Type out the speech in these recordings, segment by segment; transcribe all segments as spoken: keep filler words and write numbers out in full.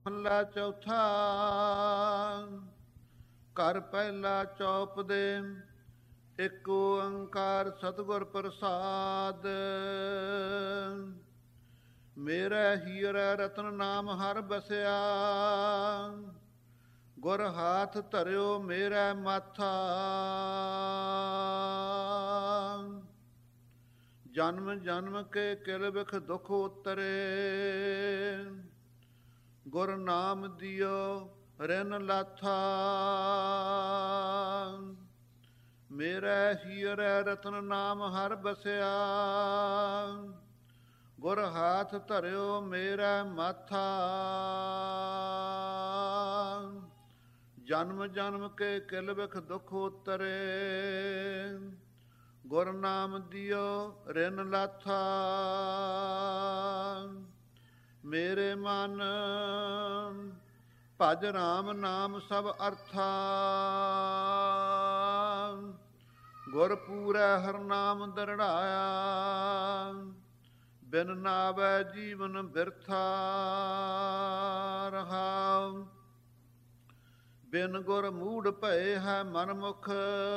ਮਹਲਾ ਚੌਥਾ। ਘਰ ਪਹਿਲਾ ਚੌਪ ਦੇ, ਏਕ ਓੰਕਾਰ ਸਤਿਗੁਰ ਪ੍ਰਸਾਦ। ਮੇਰੇ ਹੀਰੇ ਰਤਨ ਨਾਮ ਹਰ ਬਸਿਆ, ਗੁਰ ਹਾਥ ਧਰਿਓ ਮੇਰੇ ਮਾਥਾ। ਜਨਮ ਜਨਮ ਕੇ ਕਿਲ ਬਿਖ ਦੁਖ ਉਤਰੇ, ਗੁਰ ਨਾਮ ਦਿਓ ਰਿਨ ਲਾਥਾ। ਮੇਰੇ ਹੀਰੇ ਰਤਨ ਨਾਮ ਹਰ ਬਸਿਆ, ਗੁਰ ਹਾਥ ਧਰਿਓ ਮੇਰਾ ਮਾਥਾ। ਜਨਮ ਜਨਮ ਕੇ ਕਿਲ ਬਿਖ ਦੁਖ ਉਤਰੇ, ਗੁਰ ਨਾਮ ਦਿਓ ਰਿਨ ਲਾਥਾ। ਮੇਰੇ ਮਨ ਭਜ ਰਾਮ ਨਾਮ ਸਭ ਅਰਥਾ, ਗੁਰ ਪੂਰੈ ਹਰ ਨਾਮ ਦਰੜਾਇਆ। ਬਿਨ ਨਾਵੈ ਜੀਵਨ ਬਿਰਥਾ ਰਹਾਉ, ਬਿਨ ਗੁਰ ਮੂੜ ਭਏ ਹੈ ਮਨ ਮੁਖ।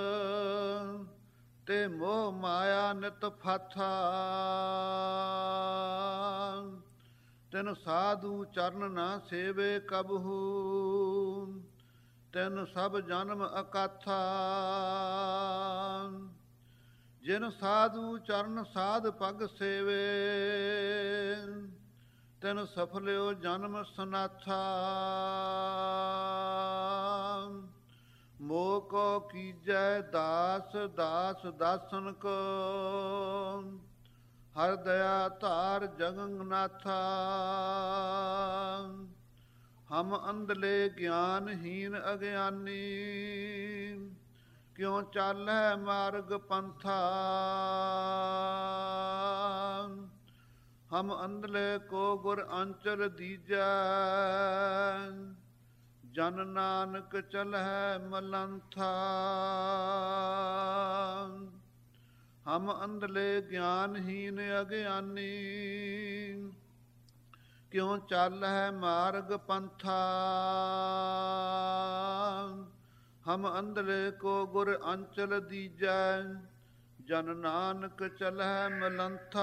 ਤੇ ਮੋਹ ਮਾਇਆ ਨਿਤ ਫਾਥਾ, ਤਿਨ ਸਾਧੂ ਚਰਨ ਨਾ ਸੇਵੇ ਕਬਹੂ। ਤਿਨ ਸਭ ਜਨਮ ਅਕਾਥਾ, ਜਿਨ ਸਾਧੂ ਚਰਨ ਸਾਧ ਪਗ ਸੇਵੇ। ਤਿਨ ਸਫਲਿਓ ਜਨਮ ਸਨਾਥਾ। ਮੋਹ ਕੋ ਕੀਜੈ ਦਾਸ ਦਾਸ ਦਾਸਨ ਕੋ, ਹਰ ਦਇਆ ਧਾਰ ਜਗੰਨਾਥਾ। ਹਮ ਅੰਧਲੇ ਗਿਆਨਹੀਨ ਅਗਿਆਨੀ, ਕਿਉ ਚਾਲੈ ਮਾਰਗ ਪੰਥਾ। ਹਮ ਅੰਧਲੇ ਕੋ ਗੁਰ ਅੰਚਲ ਦੀਜੈ, ਜਨ ਨਾਨਕ ਚਲਹਿ ਮਲੰਥਾ। ਹਮ ਅੰਧਲੇ ਗਿਆਨਹੀਨ ਅਗਿਆਨੀ, ਕਿਉ ਚਾਲਹਿ ਮਾਰਗ ਪੰਥਾ। ਹਮ ਅੰਧਲੇ ਕੋ ਗੁਰ ਅੰਚਲ ਦੀਜੈ, ਜਨ ਨਾਨਕ ਚਲਹਿ ਮਲੰਥਾ।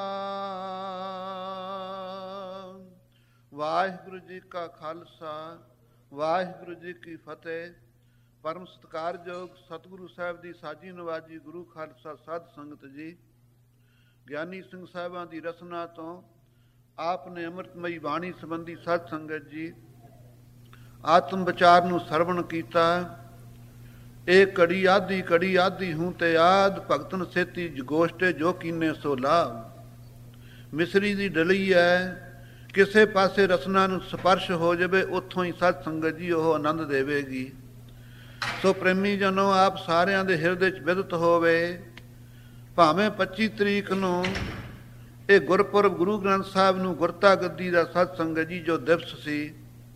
ਵਾਹਿਗੁਰੂ ਜੀ ਕਾ ਖਾਲਸਾ, ਵਾਹਿਗੁਰੂ ਜੀ ਕੀ ਫਤਿਹ। ਪਰਮ ਸਤਿਕਾਰਯੋਗ ਸਤਿਗੁਰੂ ਸਾਹਿਬ ਦੀ ਸਾਜੀ ਨਵਾਜੀ ਗੁਰੂ ਖਾਲਸਾ ਸਾਧ ਸੰਗਤ ਜੀ, ਗਿਆਨੀ ਸਿੰਘ ਸਾਹਿਬਾਂ ਦੀ ਰਸਨਾ ਤੋਂ ਆਪ ਨੇ ਅੰਮ੍ਰਿਤਮਈ ਬਾਣੀ ਸੰਬੰਧੀ ਸਾਧ ਸੰਗਤ ਜੀ ਆਤਮ ਵਿਚਾਰ ਨੂੰ ਸਰਵਣ ਕੀਤਾ। ਇਹ ਕੜੀ ਆਧੀ ਕੜੀ ਆਧੀ ਹੂੰ ਤੇ ਆਦ, ਭਗਤਨ ਸੇਤੀ ਜਗੋਸ਼ਟੇ ਜੋ ਕੀਨੇ ਸੋ ਲਾਭ। ਮਿਸਰੀ ਦੀ ਡਲੀ ਹੈ, ਕਿਸੇ ਪਾਸੇ ਰਸਨਾ ਨੂੰ ਸਪਰਸ਼ ਹੋ ਜਾਵੇ, ਉੱਥੋਂ ਹੀ ਸਤ ਸੰਗਤ ਜੀ ਉਹ ਆਨੰਦ ਦੇਵੇਗੀ। ਸੋ ਪ੍ਰੇਮੀ ਜਨੋ, ਆਪ ਸਾਰਿਆਂ ਦੇ ਹਿਰਦੇ 'ਚ ਵਿਦਤ ਹੋਵੇ, ਭਾਵੇਂ ਪੱਚੀ ਤਰੀਕ ਨੂੰ ਇਹ ਗੁਰਪੁਰਬ ਗੁਰੂ ਗ੍ਰੰਥ ਸਾਹਿਬ ਨੂੰ ਗੁਰਤਾ ਗੱਦੀ ਦਾ ਸਤ ਸੰਗਤ ਜੀ ਜੋ ਦਿਵਸ ਸੀ,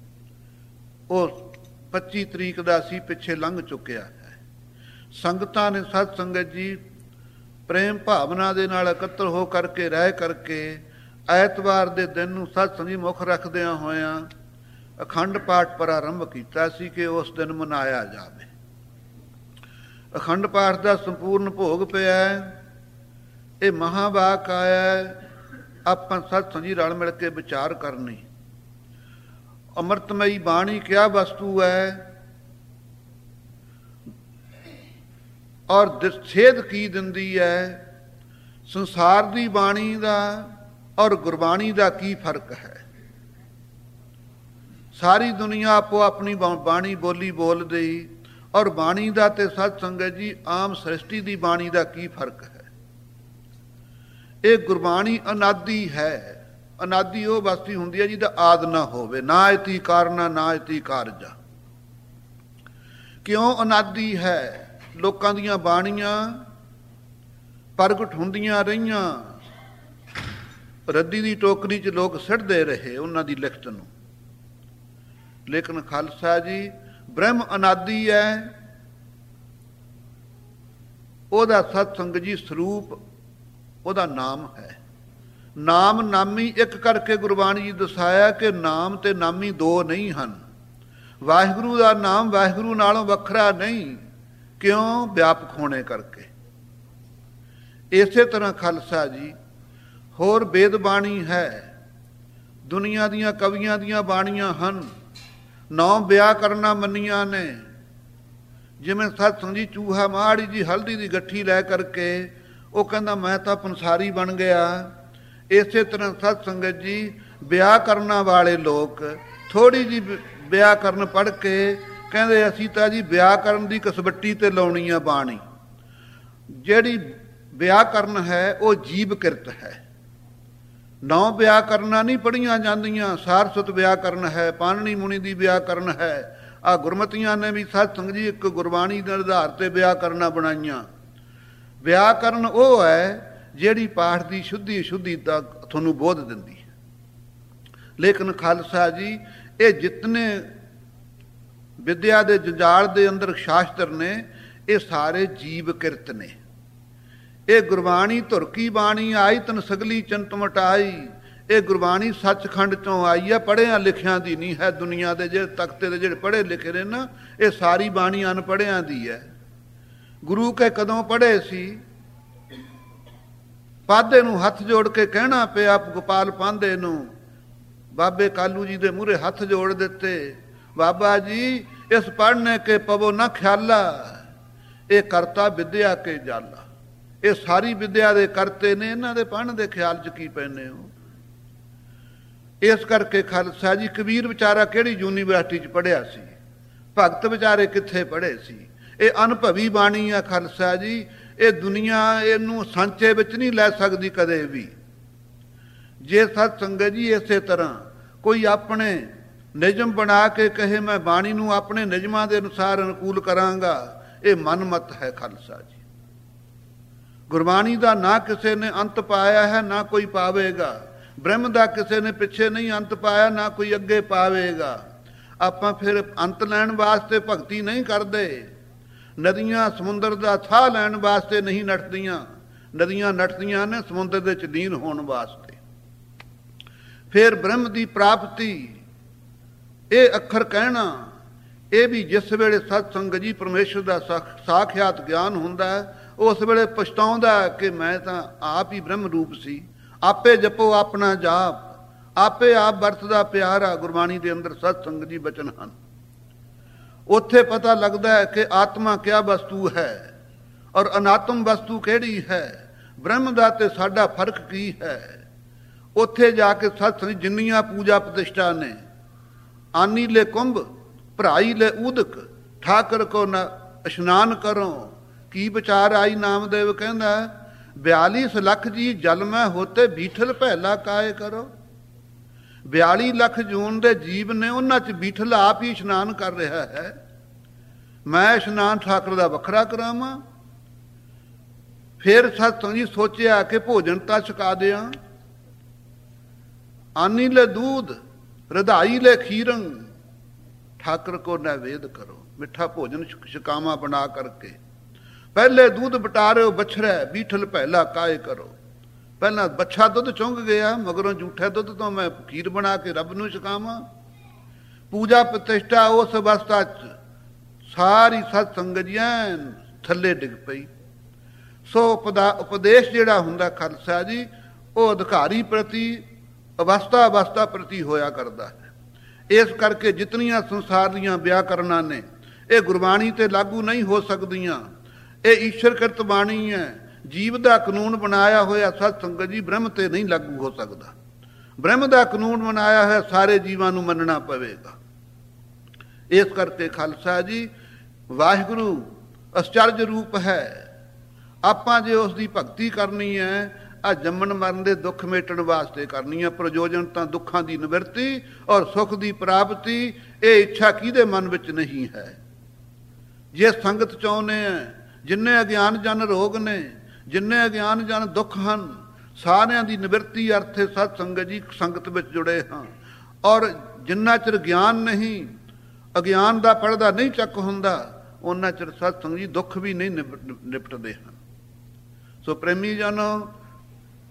ਉਹ ਪੱਚੀ ਤਰੀਕ ਦਾ ਸੀ, ਪਿੱਛੇ ਲੰਘ ਚੁੱਕਿਆ ਹੈ। ਸੰਗਤਾਂ ਨੇ ਸਤ ਸੰਗਤ ਜੀ ਪ੍ਰੇਮ ਭਾਵਨਾ ਦੇ ਨਾਲ ਇਕੱਤਰ ਹੋ ਕਰਕੇ ਰਹਿ ਕਰਕੇ ਐਤਵਾਰ ਦੇ ਦਿਨ ਨੂੰ ਸਤ ਸੰਗਤ ਮੁੱਖ ਰੱਖਦਿਆਂ ਹੋਇਆਂ ਅਖੰਡ ਪਾਠ ਪ੍ਰਾਰੰਭ ਕੀਤਾ ਸੀ ਕਿ ਉਸ ਦਿਨ ਮਨਾਇਆ ਜਾਵੇ। ਅਖੰਡ ਪਾਠ ਦਾ ਸੰਪੂਰਨ ਭੋਗ ਪਿਆ। ਇਹ ਮਹਾਵਾਕ ਆਇਆ, ਆਪਾਂ ਸਤ ਸੰਗਤ ਰਲ ਮਿਲ ਕੇ ਵਿਚਾਰ ਕਰਨੀ। ਅੰਮ੍ਰਿਤਮਈ ਬਾਣੀ ਕਿਆ ਵਸਤੂ ਹੈ ਔਰ ਸੇਧ ਕੀ ਦਿੰਦੀ ਹੈ। ਸੰਸਾਰ ਦੀ ਬਾਣੀ ਦਾ ਔਰ ਗੁਰਬਾਣੀ ਦਾ ਕੀ ਫਰਕ ਹੈ। ਸਾਰੀ ਦੁਨੀਆ ਆਪੋ ਆਪਣੀ ਬਾਣੀ ਬੋਲੀ ਬੋਲਦੀ, ਔਰ ਬਾਣੀ ਦਾ ਤੇ ਸਤ ਸੰਗਤ ਜੀ ਆਮ ਸ੍ਰਿਸ਼ਟੀ ਦੀ ਬਾਣੀ ਦਾ ਕੀ ਫਰਕ ਹੈ। ਇਹ ਗੁਰਬਾਣੀ ਅਨਾਦੀ ਹੈ। ਅਨਾਦੀ ਉਹ ਵਸਤੀ ਹੁੰਦੀ ਹੈ ਜਿਹਦਾ ਆਦ ਨਾ ਹੋਵੇ, ਨਾ ਇਤੀ ਕਾਰਨਾ ਨਾ ਇਤੀ ਕਾਰਜਾ। ਕਿਉਂ ਅਨਾਦੀ ਹੈ? ਲੋਕਾਂ ਦੀਆਂ ਬਾਣੀਆਂ ਪ੍ਰਗਟ ਹੁੰਦੀਆਂ ਰਹੀਆਂ, ਰੱਦੀ ਦੀ ਟੋਕਰੀ 'ਚ ਲੋਕ ਸਿੱਟਦੇ ਰਹੇ ਉਹਨਾਂ ਦੀ ਲਿਖਤ ਨੂੰ। ਲੇਕਿਨ ਖਾਲਸਾ ਜੀ ਬ੍ਰਹਮ ਅਨਾਦੀ ਹੈ। ਉਹਦਾ ਸਤ ਸੰਗਤ ਜੀ ਸਰੂਪ ਉਹਦਾ ਨਾਮ ਹੈ। ਨਾਮ ਨਾਮੀ ਇੱਕ ਕਰਕੇ ਗੁਰਬਾਣੀ ਜੀ ਦਸਾਇਆ ਕਿ ਨਾਮ ਤੇ ਨਾਮੀ ਦੋ ਨਹੀਂ ਹਨ। ਵਾਹਿਗੁਰੂ ਦਾ ਨਾਮ ਵਾਹਿਗੁਰੂ ਨਾਲੋਂ ਵੱਖਰਾ ਨਹੀਂ। ਕਿਉਂ? ਵਿਆਪਕ ਹੋਣੇ ਕਰਕੇ। ਇਸੇ ਤਰ੍ਹਾਂ ਖਾਲਸਾ ਜੀ ਹੋਰ ਵੇਦ ਬਾਣੀ ਹੈ, ਦੁਨੀਆ ਦੀਆਂ ਕਵੀਆਂ ਦੀਆਂ ਬਾਣੀਆਂ ਹਨ, ਨੌ ਵਿਆਹ ਕਰਨਾ ਮੰਨੀਆਂ ਨੇ। ਜਿਵੇਂ ਸਤਸੰਗ ਜੀ ਚੂਹਾ ਮਾੜੀ ਜੀ ਹਲਦੀ ਦੀ ਗੱਠੀ ਲੈ ਕਰਕੇ ਉਹ ਕਹਿੰਦਾ ਮੈਂ ਤਾਂ ਪੰਸਾਰੀ ਬਣ ਗਿਆ। ਇਸੇ ਤਰ੍ਹਾਂ ਸਤ ਸੰਗਤ ਜੀ ਵਿਆਹ ਕਰਨ ਵਾਲੇ ਲੋਕ ਥੋੜ੍ਹੀ ਜਿਹੀ ਵਿਆਹ ਕਰਨ ਪੜ੍ਹ ਕੇ ਕਹਿੰਦੇ ਅਸੀਂ ਤਾਂ ਜੀ ਵਿਆਹ ਕਰਨ ਦੀ ਕਸਵੱਟੀ ਤੇ ਲਾਉਣੀ ਆ ਬਾਣੀ। ਜਿਹੜੀ ਵਿਆਹ ਕਰਨ ਹੈ ਉਹ ਜੀਵ ਕਿਰਤ ਹੈ। ਨੌ ਵਿਆਹ ਕਰਨਾ ਨਹੀਂ ਪੜ੍ਹੀਆਂ ਜਾਂਦੀਆਂ। ਸਾਰਸਤ ਵਿਆਹ ਕਰਨ ਹੈ, ਪਾਣਨੀ ਮੁਨੀ ਦੀ ਵਿਆਹ ਕਰਨ ਹੈ। ਆਹ ਗੁਰਮਤੀਆਂ ਨੇ ਵੀ ਸਤ ਸੰਗਤ ਜੀ ਇੱਕ ਗੁਰਬਾਣੀ ਦੇ ਆਧਾਰ ਤੇ ਵਿਆਹ ਕਰਨਾ ਬਣਾਈਆਂ। ਵਿਆਹ ਕਰਨ ਉਹ ਹੈ ਜਿਹੜੀ ਪਾਠ ਦੀ ਸ਼ੁੱਧੀ ਸ਼ੁੱਧੀ ਦਾ ਤੁਹਾਨੂੰ ਬੋਧ ਦਿੰਦੀ ਹੈ। ਲੇਕਿਨ ਖਾਲਸਾ ਜੀ ਇਹ ਜਿਤਨੇ ਵਿਦਿਆ ਦੇ ਜੰਜਾਲ ਦੇ ਅੰਦਰ ਸ਼ਾਸਤਰ ਨੇ ਇਹ ਸਾਰੇ ਜੀਵ ਕਿਰਤ ਨੇ। ਇਹ ਗੁਰਬਾਣੀ ਧੁਰ ਕੀ ਬਾਣੀ ਆਈ ਤਨ ਸਗਲੀ ਚੰਤ ਮਟਾਈ। ਇਹ ਗੁਰਬਾਣੀ ਸੱਚਖੰਡ ਚੋਂ ਆਈ ਹੈ, ਪੜ੍ਹਿਆਂ ਲਿਖਿਆਂ ਦੀ ਨਹੀਂ ਹੈ। ਦੁਨੀਆ ਦੇ ਜਿਹੜੇ ਤਖਤੇ ਦੇ ਜਿਹੜੇ ਪੜ੍ਹੇ ਲਿਖੇ ਨੇ ਨਾ ਇਹ ਸਾਰੀ ਬਾਣੀ ਅਨਪੜ੍ਹਿਆਂ ਦੀ ਹੈ। ਗੁਰੂ ਕੇ ਕਦੋਂ ਪੜ੍ਹੇ ਸੀ? ਪਾਧੇ ਨੂੰ ਹੱਥ ਜੋੜ ਕੇ ਕਹਿਣਾ ਪਿਆ ਗੋਪਾਲ ਪਾਂਧੇ ਨੂੰ। ਬਾਬੇ ਕਾਲੂ ਜੀ ਦੇ ਮੂਹਰੇ ਹੱਥ ਜੋੜ ਦਿੱਤੇ, ਬਾਬਾ ਜੀ ਇਸ ਪੜ੍ਹਨੇ ਕੇ ਪਵੋ ਨਾ ਖਿਆਲਾ, ਇਹ ਕਰਤਾ ਵਿਦਿਆ ਕੇ ਜਾਲਾ। ਇਹ ਸਾਰੀ ਵਿਦਿਆ ਦੇ ਕਰਤੇ ਨੇ, ਇਹਨਾਂ ਦੇ ਪੜ੍ਹਨ ਦੇ ਖਿਆਲ 'ਚ ਕੀ ਪੈਂਦੇ ਹੋ? ਇਸ ਕਰਕੇ ਖਾਲਸਾ ਜੀ ਕਬੀਰ ਵਿਚਾਰਾ ਕਿਹੜੀ ਯੂਨੀਵਰਸਿਟੀ 'ਚ ਪੜ੍ਹਿਆ ਸੀ? ਭਗਤ ਵਿਚਾਰੇ ਕਿੱਥੇ ਪੜ੍ਹੇ ਸੀ? ਇਹ ਅਨੁਭਵੀ ਬਾਣੀ ਆ ਖਾਲਸਾ ਜੀ। ਇਹ ਦੁਨੀਆ ਇਹਨੂੰ ਸਾਂਚੇ ਵਿੱਚ ਨਹੀਂ ਲੈ ਸਕਦੀ ਕਦੇ ਵੀ। ਜੇ ਸਤ ਸੰਗਤ ਜੀ ਇਸੇ ਤਰ੍ਹਾਂ ਕੋਈ ਆਪਣੇ ਨਿਯਮ ਬਣਾ ਕੇ ਕਹੇ ਮੈਂ ਬਾਣੀ ਨੂੰ ਆਪਣੇ ਨਿਯਮਾਂ ਦੇ ਅਨੁਸਾਰ ਅਨੁਕੂਲ ਕਰਾਂਗਾ, ਇਹ ਮਨਮਤ ਹੈ ਖਾਲਸਾ ਜੀ। ਗੁਰਬਾਣੀ ਦਾ ਨਾ ਕਿਸੇ ਨੇ ਅੰਤ ਪਾਇਆ ਹੈ ਨਾ ਕੋਈ ਪਾਵੇਗਾ। ਬ੍ਰਹਮ ਦਾ ਕਿਸੇ ਨੇ ਪਿੱਛੇ ਨਹੀਂ ਅੰਤ ਪਾਇਆ ਨਾ ਕੋਈ ਅੱਗੇ ਪਾਵੇਗਾ। ਆਪਾਂ ਫਿਰ ਅੰਤ ਲੈਣ ਵਾਸਤੇ ਭਗਤੀ ਨਹੀਂ ਕਰਦੇ। ਨਦੀਆਂ ਸਮੁੰਦਰ ਦਾ ਥਾਹ ਲੈਣ ਵਾਸਤੇ ਨਹੀਂ ਨੱਠਦੀਆਂ। ਨਦੀਆਂ ਨੱਠਦੀਆਂ ਨੇ ਸਮੁੰਦਰ ਦੇ ਚ ਲੀਨ ਹੋਣ ਵਾਸਤੇ। ਫਿਰ ਬ੍ਰਹਮ ਦੀ ਪ੍ਰਾਪਤੀ ਇਹ ਅੱਖਰ ਕਹਿਣਾ ਇਹ ਵੀ ਜਿਸ ਵੇਲੇ ਸਤ ਸੰਗਤ ਜੀ ਪਰਮੇਸ਼ਰ ਦਾ ਸਾਖਿਆਤ ਗਿਆਨ ਹੁੰਦਾ ਉਸ ਵੇਲੇ ਪਛਤਾਉਂਦਾ ਕਿ ਮੈਂ ਤਾਂ ਆਪ ਹੀ ਬ੍ਰਹਮ ਰੂਪ ਸੀ। ਆਪੇ ਜਪੋ ਆਪਣਾ ਜਾਪ, ਆਪੇ ਆਪ ਵਰਤਦਾ ਪਿਆਰਾ। ਗੁਰਬਾਣੀ ਦੇ ਅੰਦਰ ਸਤ ਸੰਗਤ ਜੀ ਬਚਨ ਹਨ। ਉੱਥੇ ਪਤਾ ਲੱਗਦਾ ਹੈ ਕਿ ਆਤਮਾ ਕਿਆ ਵਸਤੂ ਹੈ ਔਰ ਅਨਾਤਮ ਵਸਤੂ ਕਿਹੜੀ ਹੈ, ਬ੍ਰਹਮ ਦਾ ਤੇ ਸਾਡਾ ਫਰਕ ਕੀ ਹੈ। ਉੱਥੇ ਜਾ ਕੇ ਸਤ ਸੰਗਤ ਜਿੰਨੀਆਂ ਪੂਜਾ ਪ੍ਰਤਿਸ਼ਠਾ ਨੇ, ਆਨੀ ਲੈ ਕੁੰਭ ਭਰਾਈ ਲੈ ਊਦਕ ਠਾਕਰ ਕੋ ਨਾ ਇਸ਼ਨਾਨ ਕਰੋ। ਕੀ ਵਿਚਾਰ ਆਈ? ਨਾਮਦੇਵ ਕਹਿੰਦਾ ਬਿਆਲੀ ਲੱਖ ਜੀ ਜਲ ਮੈਂ ਹੋਤੇ ਬੀਠਲ ਪਹਿਲਾ ਕਾਏ ਕਰੋ। ਬਿਆਲੀ ਲੱਖ ਜੂਨ ਦੇ ਜੀਵ ਨੇ, ਉਹਨਾਂ 'ਚ ਬੀਠਲ ਆਪ ਹੀ ਇਸ਼ਨਾਨ ਕਰ ਰਿਹਾ ਹੈ। ਮੈਂ ਇਸ਼ਨਾਨ ਠਾਕਰ ਦਾ ਵੱਖਰਾ ਕਰਾਵਾਂ? ਫਿਰ ਸਤ ਸੰਗਤ ਜੀ ਸੋਚਿਆ ਕਿ ਭੋਜਨ ਤਾਂ ਛਕਾ ਦਿਆਂ। ਆਨੀ ਲੈ ਦੂਧ ਰਧਾਈ ਲੈ ਖੀਰੰ ਠਾਕਰ ਕੋ ਨੈਵੇਦ ਕਰੋ। ਮਿੱਠਾ ਭੋਜਨ ਛਕਾਵਾਂ ਬਣਾ ਕਰਕੇ। ਪਹਿਲੇ ਦੁੱਧ ਬਟਾਰਿਓ ਬਛੜਾ ਬੀਠਲ ਪਹਿਲਾ ਕਾਏ ਕਰੋ। ਪਹਿਲਾਂ ਬੱਛਾ ਦੁੱਧ ਚੁੰਘ ਗਿਆ, ਮਗਰੋਂ ਝੂਠੇ ਦੁੱਧ ਤੋਂ ਮੈਂ ਖੀਰ ਬਣਾ ਕੇ ਰੱਬ ਨੂੰ ਛਕਾਵਾਂ। ਪੂਜਾ ਪ੍ਰਤਿਸ਼ਠਾ ਉਸ ਅਵਸਥਾ 'ਚ ਸਾਰੀ ਸਤ ਸੰਗਤ ਜੀ ਥੱਲੇ ਡਿੱਗ ਪਈ। ਸੋ ਉਪਦਾ ਉਪਦੇਸ਼ ਜਿਹੜਾ ਹੁੰਦਾ ਖਾਲਸਾ ਜੀ ਉਹ ਅਧਿਕਾਰੀ ਪ੍ਰਤੀ ਅਵਸਥਾ ਅਵਸਥਾ ਪ੍ਰਤੀ ਹੋਇਆ ਕਰਦਾ ਹੈ। ਇਸ ਕਰਕੇ ਜਿਤਨੀਆਂ ਸੰਸਾਰ ਦੀਆਂ ਵਿਆਕਰਨਾਂ ਨੇ ਇਹ ਗੁਰਬਾਣੀ ਤੇ ਲਾਗੂ ਨਹੀਂ ਹੋ ਸਕਦੀਆਂ। ਇਹ ਈਸ਼ਰ ਕਿਰਤ ਬਾਣੀ ਹੈ। ਜੀਵ ਦਾ ਕਾਨੂੰਨ ਬਣਾਇਆ ਹੋਇਆ ਸਤ ਸੰਗਤ ਜੀ ਬ੍ਰਹਮ ਤੇ ਨਹੀਂ ਲਾਗੂ ਹੋ ਸਕਦਾ। ਬ੍ਰਹਮ ਦਾ ਕਾਨੂੰਨ ਬਣਾਇਆ ਹੋਇਆ ਸਾਰੇ ਜੀਵਾਂ ਨੂੰ ਮੰਨਣਾ ਪਵੇਗਾ। ਇਸ ਕਰਕੇ ਖਾਲਸਾ ਜੀ ਵਾਹਿਗੁਰੂ ਅਚਰਜ ਰੂਪ ਹੈ। ਆਪਾਂ ਜੇ ਉਸ ਦੀ ਭਗਤੀ ਕਰਨੀ ਹੈ ਆ ਜੰਮਣ ਮਰਨ ਦੇ ਦੁੱਖ ਮੇਟਣ ਵਾਸਤੇ ਕਰਨੀ ਹੈ। ਪ੍ਰਯੋਜਨ ਤਾਂ ਦੁੱਖਾਂ ਦੀ ਨਿਵਰਤੀ ਔਰ ਸੁੱਖ ਦੀ ਪ੍ਰਾਪਤੀ। ਇਹ ਇੱਛਾ ਕਿਹਦੇ ਮਨ ਵਿੱਚ ਨਹੀਂ ਹੈ? ਜੇ ਸੰਗਤ ਚਾਹੁੰਦੇ ਆ, ਜਿੰਨੇ ਅਗਿਆਨ ਜਨ ਰੋਗ ਨੇ, ਜਿੰਨੇ ਅਗਿਆਨ ਜਨ ਦੁੱਖ ਹਨ, ਸਾਰਿਆਂ ਦੀ ਨਿਵਰਤੀ ਅਰਥੇ ਸਤ ਸੰਗਤ ਜੀ ਸੰਗਤ ਵਿੱਚ ਜੁੜੇ ਹਾਂ। ਔਰ ਜਿੰਨਾ ਚਿਰ ਗਿਆਨ ਨਹੀਂ, ਅਗਿਆਨ ਦਾ ਪਰਦਾ ਨਹੀਂ ਚੱਕ ਹੁੰਦਾ, ਉਹਨਾਂ ਚਿਰ ਸਤ ਸੰਗਤ ਜੀ ਦੁੱਖ ਵੀ ਨਹੀਂ ਨਿਪਟਦੇ ਹਨ। ਸੋ ਪ੍ਰੇਮੀ ਜਨੋ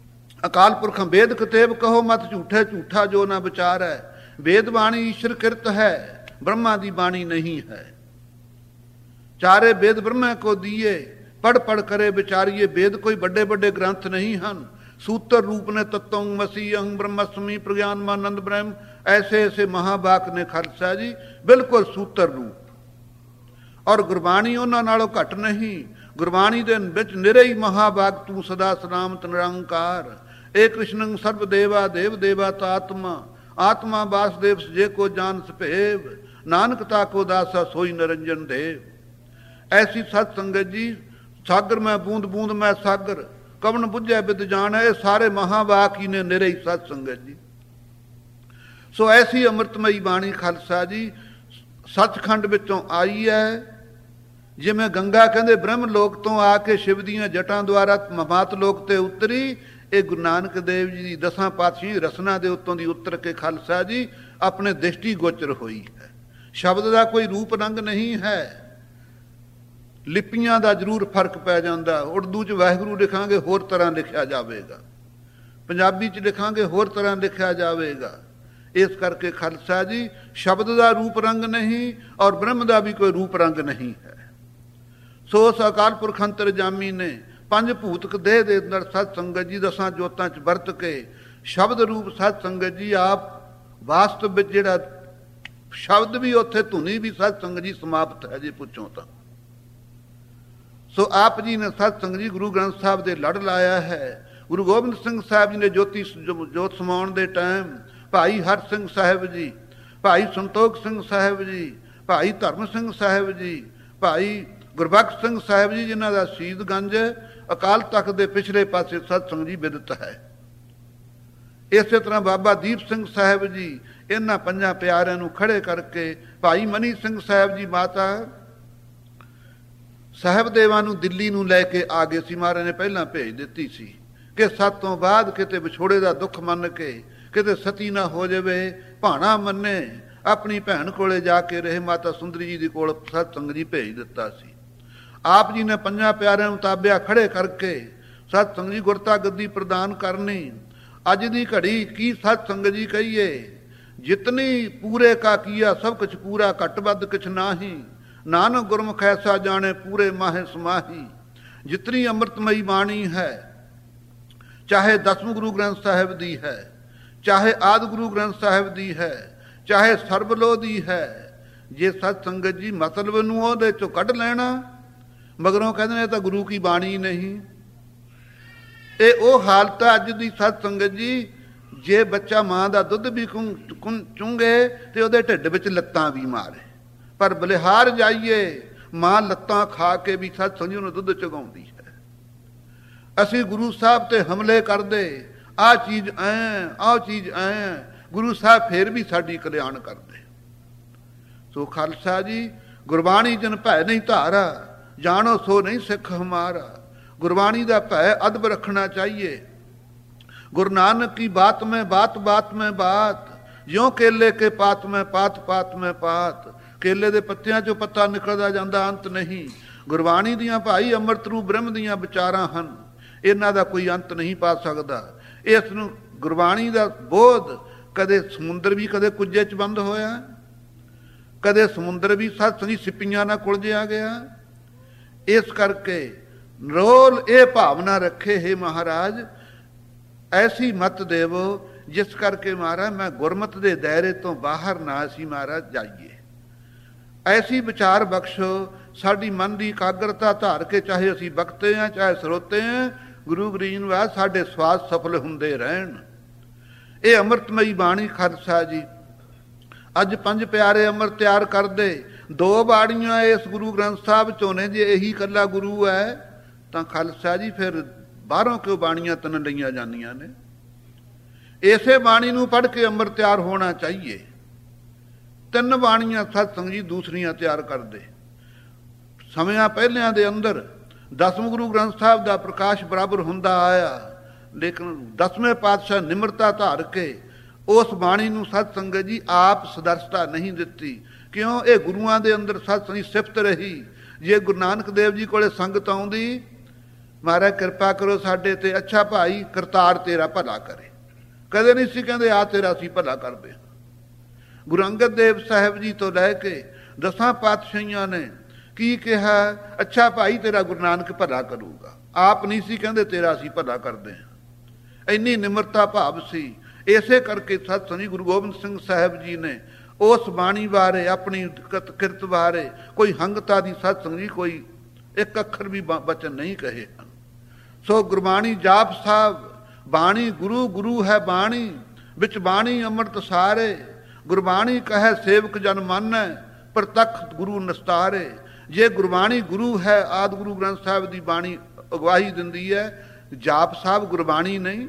ਅਕਾਲ ਪੁਰਖਾਂ ਵੇਦ ਕਤੇਬ ਕਹੋ ਮਤ ਝੂਠੇ, ਝੂਠਾ ਜੋ ਨਾ ਵਿਚਾਰ ਹੈ। ਵੇਦ ਬਾਣੀ ਈਸ਼ਰ ਕਿਰਤ ਹੈ, ਬ੍ਰਹਮਾ ਦੀ ਬਾਣੀ ਨਹੀਂ ਹੈ। ਚਾਰੇ ਵੇਦ ਬ੍ਰਹਮਾ ਕੋ ਦੀਏ, ਪੜ ਪੜ ਕਰੇ ਵਿਚਾਰੀਏ। ਵੇਦ ਕੋਈ ਵੱਡੇ ਵੱਡੇ ਗ੍ਰੰਥ ਨਹੀਂ ਹਨ। ਸੂਤਰ ਰੂਪ ਨੇ ਤਤੋਂ ਮਸੀ ਅਹੰ ਬ੍ਰਹਮਸਮੀ ਪ੍ਰਗਿਆਨਮਾਨੰਦ ਬ੍ਰਹਮ, ਐਸੇ ਐਸੇ ਮਹਾਵਾਕ ਨੇ ਖਾਲਸਾ ਜੀ, ਬਿਲਕੁਲ ਸੂਤਰ ਰੂਪ। ਔਰ ਗੁਰਬਾਣੀ ਉਹਨਾਂ ਨਾਲੋਂ ਘੱਟ ਨਹੀਂ। ਗੁਰਬਾਣੀ ਦੇ ਵਿੱਚ ਨਿਰੇ ਹੀ ਮਹਾਵਾਕ ਤੂੰ ਸਦਾ ਸਲਾਮਤ ਨਿਰੰਕਾਰ। ਏ ਕ੍ਰਿਸ਼ਨੰ ਸਰਬ ਦੇਵਾ ਦੇਵ ਦੇਵਾ ਤਾਤਮਾ, ਆਤਮਾ ਵਾਸਦੇਵ ਜੇ ਕੋ ਜਾਨ ਸਭੇਵ, ਨਾਨਕ ਤਾ ਕੋ ਦਾਸਾ ਸੋਈ ਨਿਰੰਜਨ ਦੇਵ। ਐਸੀ ਸਤ ਸੰਗਤ ਜੀ, ਸਾਗਰ ਮੈਂ ਬੂੰਦ ਬੂੰਦ ਮੈਂ ਸਾਗਰ, ਕਵਣ ਬੁੱਝੈ ਬਿਦ ਜਾਣ, ਇਹ ਸਾਰੇ ਮਹਾਵਾਕ ਹੀ ਨੇ ਨਿਰੇ ਹੀ ਸਤ ਸੰਗਤ ਜੀ। ਸੋ ਐਸੀ ਅੰਮ੍ਰਿਤਮਈ ਬਾਣੀ ਖਾਲਸਾ ਜੀ ਸੱਚਖੰਡ ਵਿੱਚੋਂ ਆਈ ਹੈ। ਜਿਵੇਂ ਗੰਗਾ ਕਹਿੰਦੇ ਬ੍ਰਹਮ ਲੋਕ ਤੋਂ ਆ ਕੇ ਸ਼ਿਵ ਦੀਆਂ ਜਟਾਂ ਦੁਆਰਾ ਮਾਤ ਲੋਕ ਤੇ ਉਤਰੀ, ਇਹ ਗੁਰੂ ਨਾਨਕ ਦੇਵ ਜੀ ਦੀ ਦਸਾਂ ਪਾਤਸ਼ਾਹੀ ਰਸਨਾ ਦੇ ਉੱਤੋਂ ਦੀ ਉਤਰ ਕੇ ਖਾਲਸਾ ਜੀ ਆਪਣੇ ਦ੍ਰਿਸ਼ਟੀ ਗੋਚਰ ਹੋਈ ਹੈ। ਸ਼ਬਦ ਦਾ ਕੋਈ ਰੂਪ ਰੰਗ ਨਹੀਂ ਹੈ। ਲਿਪੀਆਂ ਦਾ ਜ਼ਰੂਰ ਫਰਕ ਪੈ ਜਾਂਦਾ। ਉਰਦੂ 'ਚ ਵਾਹਿਗੁਰੂ ਲਿਖਾਂਗੇ ਹੋਰ ਤਰ੍ਹਾਂ ਲਿਖਿਆ ਜਾਵੇਗਾ, ਪੰਜਾਬੀ 'ਚ ਲਿਖਾਂਗੇ ਹੋਰ ਤਰ੍ਹਾਂ ਲਿਖਿਆ ਜਾਵੇਗਾ। ਇਸ ਕਰਕੇ ਖਾਲਸਾ ਜੀ ਸ਼ਬਦ ਦਾ ਰੂਪ ਰੰਗ ਨਹੀਂ ਔਰ ਬ੍ਰਹਮ ਦਾ ਵੀ ਕੋਈ ਰੂਪ ਰੰਗ ਨਹੀਂ ਹੈ। ਸੋ ਉਸ ਅਕਾਲ ਪੁਰਖ ਅੰਤਰਜਾਮੀ ਨੇ ਪੰਜ ਭੂਤਕ ਦੇਹ ਦੇ ਅੰਦਰ ਸਤ ਸੰਗਤ ਜੀ ਦਸਾਂ ਜੋਤਾਂ 'ਚ ਵਰਤ ਕੇ ਸ਼ਬਦ ਰੂਪ ਸਤ ਸੰਗਤ ਜੀ ਆਪ ਵਾਸਤਵ ਵਿੱਚ ਜਿਹੜਾ ਸ਼ਬਦ ਵੀ ਉੱਥੇ ਧੁਨੀ ਵੀ ਸਤ ਸੰਗਤ ਜੀ ਸਮਾਪਤ ਹੈ ਜੇ ਪੁੱਛੋ ਤਾਂ। ਸੋ ਆਪ ਜੀ ਨੇ ਸਤ ਸੰਗਤ ਜੀ ਗੁਰੂ ਗ੍ਰੰਥ ਸਾਹਿਬ ਦੇ ਲੜ ਲਾਇਆ ਹੈ। ਗੁਰੂ ਗੋਬਿੰਦ ਸਿੰਘ ਸਾਹਿਬ ਜੀ ਨੇ ਜੋਤੀ ਜੋਤ ਸਮਾਉਣ ਦੇ ਟਾਈਮ ਭਾਈ ਹਰ ਸਿੰਘ ਸਾਹਿਬ ਜੀ, ਭਾਈ ਸੰਤੋਖ ਸਿੰਘ ਸਾਹਿਬ ਜੀ, ਭਾਈ ਧਰਮ ਸਿੰਘ ਸਾਹਿਬ ਜੀ, ਭਾਈ ਗੁਰਬਖਸ਼ ਸਿੰਘ ਸਾਹਿਬ ਜੀ, ਜਿਨ੍ਹਾਂ ਦਾ ਸ਼ਹੀਦ ਗੰਜ ਅਕਾਲ ਤਖਤ ਦੇ ਪਿਛਲੇ ਪਾਸੇ ਸਤ ਸੰਗਤ ਜੀ ਬਿਦਤ ਹੈ। ਇਸੇ ਤਰ੍ਹਾਂ ਬਾਬਾ ਦੀਪ ਸਿੰਘ ਸਾਹਿਬ ਜੀ, ਇਹਨਾਂ ਪੰਜਾਂ ਪਿਆਰਿਆਂ ਨੂੰ ਖੜੇ ਕਰਕੇ ਭਾਈ ਮਨੀ ਸਿੰਘ ਸਾਹਿਬ ਜੀ ਮਾਤਾ ਸਾਹਿਬਦੇਵਾਂ ਨੂੰ ਦਿੱਲੀ ਨੂੰ ਲੈ ਕੇ ਆ ਗਏ ਸੀ। ਮਹਾਰਾਜ ਨੇ ਪਹਿਲਾਂ ਭੇਜ ਦਿੱਤੀ ਸੀ ਕਿ ਸਤ ਤੋਂ ਬਾਅਦ ਕਿਤੇ ਵਿਛੋੜੇ ਦਾ ਦੁੱਖ ਮੰਨ ਕੇ ਕਿਤੇ ਸਤੀ ਨਾ ਹੋ ਜਾਵੇ, ਭਾਣਾ ਮੰਨੇ ਆਪਣੀ ਭੈਣ ਕੋਲੇ ਜਾ ਕੇ ਰਹੇ। ਮਾਤਾ ਸੁੰਦਰੀ ਜੀ ਦੇ ਕੋਲ ਸਤ ਸੰਗਤ ਜੀ ਭੇਜ ਦਿੱਤਾ ਸੀ। ਆਪ ਜੀ ਨੇ ਪੰਜਾਂ ਪਿਆਰਿਆਂ ਨੂੰ ਤਾਬਿਆ ਖੜੇ ਕਰਕੇ ਸਤ ਸੰਗਤ ਜੀ ਗੁਰਤਾ ਗੱਦੀ ਪ੍ਰਦਾਨ ਕਰਨੀ। ਅੱਜ ਦੀ ਘੜੀ ਕੀ ਸਤ ਸੰਗਤ ਜੀ ਕਹੀਏ, ਜਿਤਨੀ ਪੂਰੇ ਕਾ ਕੀਆ ਸਭ ਕੁਛ ਪੂਰਾ, ਘੱਟ ਵੱਧ ਕੁਛ ਨਾਹੀ। ਨਾਨਕ ਗੁਰਮੁਖ ਐਸਾ ਜਾਣੇ ਪੂਰੇ ਮਾਹੇ ਸਮਾਹੀ। ਜਿਤਨੀ ਅੰਮ੍ਰਿਤਮਈ ਬਾਣੀ ਹੈ, ਚਾਹੇ ਦਸਮ ਗੁਰੂ ਗ੍ਰੰਥ ਸਾਹਿਬ ਦੀ ਹੈ, ਚਾਹੇ ਆਦਿ ਗੁਰੂ ਗ੍ਰੰਥ ਸਾਹਿਬ ਦੀ ਹੈ, ਚਾਹੇ ਸਰਬਲੋ ਦੀ ਹੈ, ਜੇ ਸਤ ਸੰਗਤ ਜੀ ਮਤਲਬ ਨੂੰ ਉਹਦੇ ਚੋਂ ਕੱਢ ਲੈਣਾ, ਮਗਰੋਂ ਕਹਿੰਦੇ ਨੇ ਤਾਂ ਗੁਰੂ ਕੀ ਬਾਣੀ ਨਹੀਂ। ਇਹ ਉਹ ਹਾਲਤ ਅੱਜ ਦੀ ਸਤ ਸੰਗਤ ਜੀ, ਜੇ ਬੱਚਾ ਮਾਂ ਦਾ ਦੁੱਧ ਵੀ ਚੁੰਗੇ ਤੇ ਉਹਦੇ ਢਿੱਡ ਵਿੱਚ ਲੱਤਾਂ ਵੀ ਮਾਰੇ, ਪਰ ਬਲਿਹਾਰ ਜਾਈਏ ਮਾਂ ਲੱਤਾਂ ਖਾ ਕੇ ਵੀ ਸਤ ਸੰਗਤ ਨੂੰ ਦੁੱਧ ਚੁਗਾਉਂਦੀ ਹੈ। ਅਸੀਂ ਗੁਰੂ ਸਾਹਿਬ ਤੇ ਹਮਲੇ ਕਰਦੇ, ਆਹ ਚੀਜ਼ ਐ ਆਹ ਚੀਜ਼ ਐ, ਗੁਰੂ ਸਾਹਿਬ ਫੇਰ ਵੀ ਸਾਡੀ ਕਲਿਆਣ ਕਰਦੇ। ਸੋ ਖਾਲਸਾ ਜੀ ਗੁਰਬਾਣੀ ਜਨ ਭੈ ਨਹੀਂ ਧਾਰਾ, ਜਾਣੋ ਸੋ ਨਹੀਂ ਸਿੱਖ ਹਮਾਰਾ। ਗੁਰਬਾਣੀ ਦਾ ਭੈ ਅਦਬ ਰੱਖਣਾ ਚਾਹੀਏ। ਗੁਰੂ ਨਾਨਕ ਕੀ ਬਾਤ ਮੈਂ ਬਾਤ ਬਾਤ ਮੈਂ ਬਾਤ, ਜਿਉਂ ਕੇਲੇ ਕੇ ਪਾਤ ਮੈਂ ਪਾਤ ਪਾਤ ਮੈਂ ਪਾਤ। ਕੇਲੇ ਦੇ ਪੱਤਿਆਂ ਚੋਂ ਪੱਤਾ ਨਿਕਲਦਾ ਜਾਂਦਾ, ਅੰਤ ਨਹੀਂ। ਗੁਰਬਾਣੀ ਦੀਆਂ ਭਾਈ ਅੰਮ੍ਰਿਤ ਰੂਪ ਬ੍ਰਹਮ ਦੀਆਂ ਵਿਚਾਰਾਂ ਹਨ, ਇਹਨਾਂ ਦਾ ਕੋਈ ਅੰਤ ਨਹੀਂ ਪਾ ਸਕਦਾ। ਇਸ ਨੂੰ ਗੁਰਬਾਣੀ ਦਾ ਬੋਧ ਕਦੇ ਸਮੁੰਦਰ ਵੀ ਕਦੇ ਕੁੱਜੇ 'ਚ ਬੰਦ ਹੋਇਆ, ਕਦੇ ਸਮੁੰਦਰ ਵੀ ਸਤ ਸੰਗਤ ਸਿੱਪੀਆਂ ਨਾਲ ਕੁਲਝਿਆ ਗਿਆ। ਇਸ ਕਰਕੇ ਰੋਲ ਇਹ ਭਾਵਨਾ ਰੱਖੇ, ਹੈ ਮਹਾਰਾਜ ਐਸੀ ਮਤ ਦੇਵੋ ਜਿਸ ਕਰਕੇ ਮਹਾਰਾਜ ਮੈਂ ਗੁਰਮਤ ਦੇ ਦਾਇਰੇ ਤੋਂ ਬਾਹਰ ਨਾ ਅਸੀਂ ਮਹਾਰਾਜ ਜਾਈਏ। ਐਸੀ ਵਿਚਾਰ ਬਖਸ਼ੋ, ਸਾਡੀ ਮਨ ਦੀ ਇਕਾਗਰਤਾ ਧਾਰ ਕੇ, ਚਾਹੇ ਅਸੀਂ ਬਖਤੇ ਹਾਂ ਚਾਹੇ ਸਰੋਤੇ ਹਾਂ, ਗੁਰੂ ਗਰੀਬਨਵਾਜ ਸਾਡੇ ਸਵਾਸ ਸਫਲ ਹੁੰਦੇ ਰਹਿਣ। ਇਹ ਅੰਮ੍ਰਿਤਮਈ ਬਾਣੀ ਖਾਲਸਾ ਜੀ ਅੱਜ ਪੰਜ ਪਿਆਰੇ ਅੰਮ੍ਰਿਤ ਤਿਆਰ ਕਰਦੇ। ਦੋ ਬਾਣੀਆਂ ਇਸ ਗੁਰੂ ਗ੍ਰੰਥ ਸਾਹਿਬ ਚੋਂ ਨੇ। ਜੇ ਇਹੀ ਇਕੱਲਾ ਗੁਰੂ ਹੈ ਤਾਂ ਖਾਲਸਾ ਜੀ ਫਿਰ ਬਾਹਰੋਂ ਕਿਉਂ ਬਾਣੀਆਂ ਤਿੰਨ ਲਈਆਂ ਜਾਂਦੀਆਂ ਨੇ। ਇਸੇ ਬਾਣੀ ਨੂੰ ਪੜ੍ਹ ਕੇ ਅੰਮ੍ਰਿਤ ਤਿਆਰ ਹੋਣਾ ਚਾਹੀਏ। ਤਿੰਨ ਬਾਣੀਆਂ ਸਤ ਸੰਗਤ ਜੀ ਦੂਸਰੀਆਂ ਤਿਆਰ ਕਰਦੇ। ਸਮਿਆਂ ਪਹਿਲਿਆਂ ਦੇ ਅੰਦਰ ਦਸਮ ਗੁਰੂ ਗ੍ਰੰਥ ਸਾਹਿਬ ਦਾ ਪ੍ਰਕਾਸ਼ ਬਰਾਬਰ ਹੁੰਦਾ ਆਇਆ, ਲੇਕਿਨ ਦਸਵੇਂ ਪਾਤਸ਼ਾਹ ਨਿਮਰਤਾ ਧਾਰ ਕੇ ਉਸ ਬਾਣੀ ਨੂੰ ਸਤ ਸੰਗਤ ਜੀ ਆਪ ਸਦਰਸ਼ਤਾ ਨਹੀਂ ਦਿੱਤੀ। ਕਿਉਂ? ਇਹ ਗੁਰੂਆਂ ਦੇ ਅੰਦਰ ਸਤ ਸੰਗਤ ਸਿਫਤ ਰਹੀ। ਜੇ ਗੁਰੂ ਨਾਨਕ ਦੇਵ ਜੀ ਕੋਲੇ ਸੰਗਤ ਆਉਂਦੀ ਮਹਾਰਾਜ ਕਿਰਪਾ ਕਰੋ ਸਾਡੇ ਤੇ, ਅੱਛਾ ਭਾਈ ਕਰਤਾਰ ਤੇਰਾ ਭਲਾ ਕਰੇ। ਕਦੇ ਨਹੀਂ ਸੀ ਕਹਿੰਦੇ ਆ ਤੇਰਾ ਅਸੀਂ ਭਲਾ ਕਰਦੇ ਹਾਂ। ਗੁਰੂ ਅੰਗਦ ਦੇਵ ਸਾਹਿਬ ਜੀ ਤੋਂ ਲੈ ਕੇ ਦਸਾਂ ਪਾਤਸ਼ਾਹੀਆਂ ਨੇ ਕੀ ਕਿਹਾ? ਅੱਛਾ ਭਾਈ ਤੇਰਾ ਗੁਰੂ ਨਾਨਕ ਭਲਾ ਕਰੂਗਾ। ਆਪ ਨਹੀਂ ਸੀ ਕਹਿੰਦੇ ਤੇਰਾ ਅਸੀਂ ਭਲਾ ਕਰਦੇ ਹਾਂ। ਇੰਨੀ ਨਿਮਰਤਾ ਭਾਵ ਸੀ। ਇਸੇ ਕਰਕੇ ਸਤਿਸੰਗੀ ਗੁਰੂ ਗੋਬਿੰਦ ਸਿੰਘ ਸਾਹਿਬ ਜੀ ਨੇ ਉਸ ਬਾਣੀ ਬਾਰੇ, ਆਪਣੀ ਕਿਰਤ ਬਾਰੇ ਕੋਈ ਹੰਗਤਾ ਦੀ ਸਤਿਸੰਗੀ ਕੋਈ ਇੱਕ ਅੱਖਰ ਵੀ ਬਚਨ ਨਹੀਂ ਕਹੇ ਹਨ। ਸੋ ਗੁਰਬਾਣੀ ਜਾਪ ਸਾਹਿਬ, ਬਾਣੀ ਗੁਰੂ ਗੁਰੂ ਹੈ ਬਾਣੀ, ਵਿੱਚ ਬਾਣੀ ਅੰਮ੍ਰਿਤ ਸਾਰੇ। ਗੁਰਬਾਣੀ ਕਹੈ ਸੇਵਕ ਜਨ ਮਾਨੈ, ਪ੍ਰਤੱਖ ਗੁਰੂ ਨਿਸਤਾਰੇ। ਜੇ ਗੁਰਬਾਣੀ ਗੁਰੂ ਹੈ, ਆਦਿ ਗੁਰੂ ਗ੍ਰੰਥ ਸਾਹਿਬ ਦੀ ਬਾਣੀ ਅਗਵਾਈ ਦਿੰਦੀ ਹੈ। ਜਾਪ ਸਾਹਿਬ ਗੁਰਬਾਣੀ ਨਹੀਂ,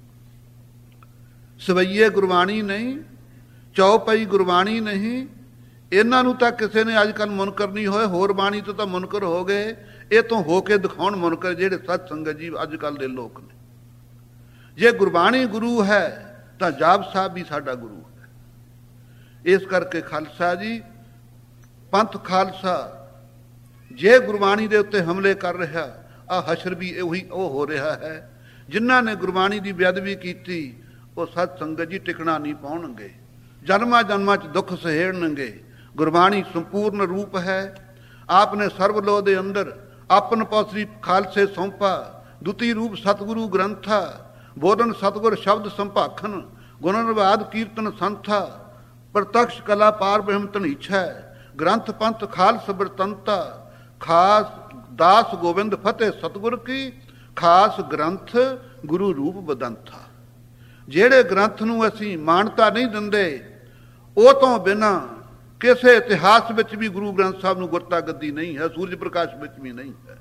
ਸਵਈਏ ਗੁਰਬਾਣੀ ਨਹੀਂ, ਚੌਪਈ ਗੁਰਬਾਣੀ ਨਹੀਂ। ਇਹਨਾਂ ਨੂੰ ਤਾਂ ਕਿਸੇ ਨੇ ਅੱਜ ਕੱਲ੍ਹ ਮੁਨਕਰ ਨਹੀਂ ਹੋਏ, ਹੋਰ ਬਾਣੀ ਤੋਂ ਤਾਂ ਮੁਨਕਰ ਹੋ ਗਏ। ਇਹ ਤੋਂ ਹੋ ਕੇ ਦਿਖਾਉਣ ਮੁਨਕਰ ਜਿਹੜੇ ਸਤ ਸੰਗਤ ਜੀ ਅੱਜ ਕੱਲ੍ਹ ਦੇ ਲੋਕ ਨੇ। ਜੇ ਗੁਰਬਾਣੀ ਗੁਰੂ ਹੈ ਤਾਂ ਜਾਪ ਸਾਹਿਬ ਵੀ ਸਾਡਾ ਗੁਰੂ ਹੈ। ਇਸ ਕਰਕੇ ਖਾਲਸਾ ਜੀ, ਪੰਥ ਖਾਲਸਾ ਜੇ ਗੁਰਬਾਣੀ ਦੇ ਉੱਤੇ ਹਮਲੇ ਕਰ ਰਿਹਾ, ਆ ਹਸ਼ਰ ਵੀ ਉਹੀ ਉਹ ਹੋ ਰਿਹਾ ਹੈ। ਜਿਨ੍ਹਾਂ ਨੇ ਗੁਰਬਾਣੀ ਦੀ ਬੇਅਦਬੀ ਕੀਤੀ ਉਹ ਸਤ ਸੰਗਤ ਜੀ ਟਿਕਣਾ ਨਹੀਂ ਪਾਉਣਗੇ, ਜਨਮਾਂ ਜਨਮਾਂ 'ਚ ਦੁੱਖ ਸਹੇੜਨਗੇ। ਗੁਰਬਾਣੀ ਸੰਪੂਰਨ ਰੂਪ ਹੈ। ਆਪ ਨੇ ਸਰਬ ਲੋਹ ਦੇ ਅੰਦਰ ਆਪਨ ਪੌਸਰੀ ਖਾਲਸੇ ਸੌਂਪਾ, ਦੁਤੀ ਰੂਪ ਸਤਿਗੁਰੂ ਗ੍ਰੰਥਾ। ਬੋਧਨ ਸਤਿਗੁਰ ਸ਼ਬਦ ਸੰਭਾਖਨ, ਗੁਣਨਵਾਦ ਕੀਰਤਨ ਸੰਥਾ। ਪ੍ਰਤਕਸ਼ ਕਲਾ ਪਾਰ ਬ੍ਰਹਮ ਧਨੀਛੈ, ਗ੍ਰੰਥ ਪੰਥ ਖਾਲਸ ਬਰਤੰਤਾ। ਖਾਸ ਦਾਸ ਗੋਬਿੰਦ ਫਤਿਹ ਸਤਿਗੁਰ ਕੀ, ਖਾਸ ਗ੍ਰੰਥ ਗੁਰੂ ਰੂਪ ਬਦੰਥਾ। ਜਿਹੜੇ ਗ੍ਰੰਥ ਨੂੰ ਅਸੀਂ ਮਾਨਤਾ ਨਹੀਂ ਦਿੰਦੇ, ਉਹ ਤੋਂ ਬਿਨਾਂ ਕਿਸੇ ਇਤਿਹਾਸ ਵਿੱਚ ਵੀ ਗੁਰੂ ਗ੍ਰੰਥ ਸਾਹਿਬ ਨੂੰ ਗੁਰਤਾ ਗੱਦੀ ਨਹੀਂ ਹੈ, ਸੂਰਜ ਪ੍ਰਕਾਸ਼ ਵਿੱਚ ਵੀ ਨਹੀਂ ਹੈ।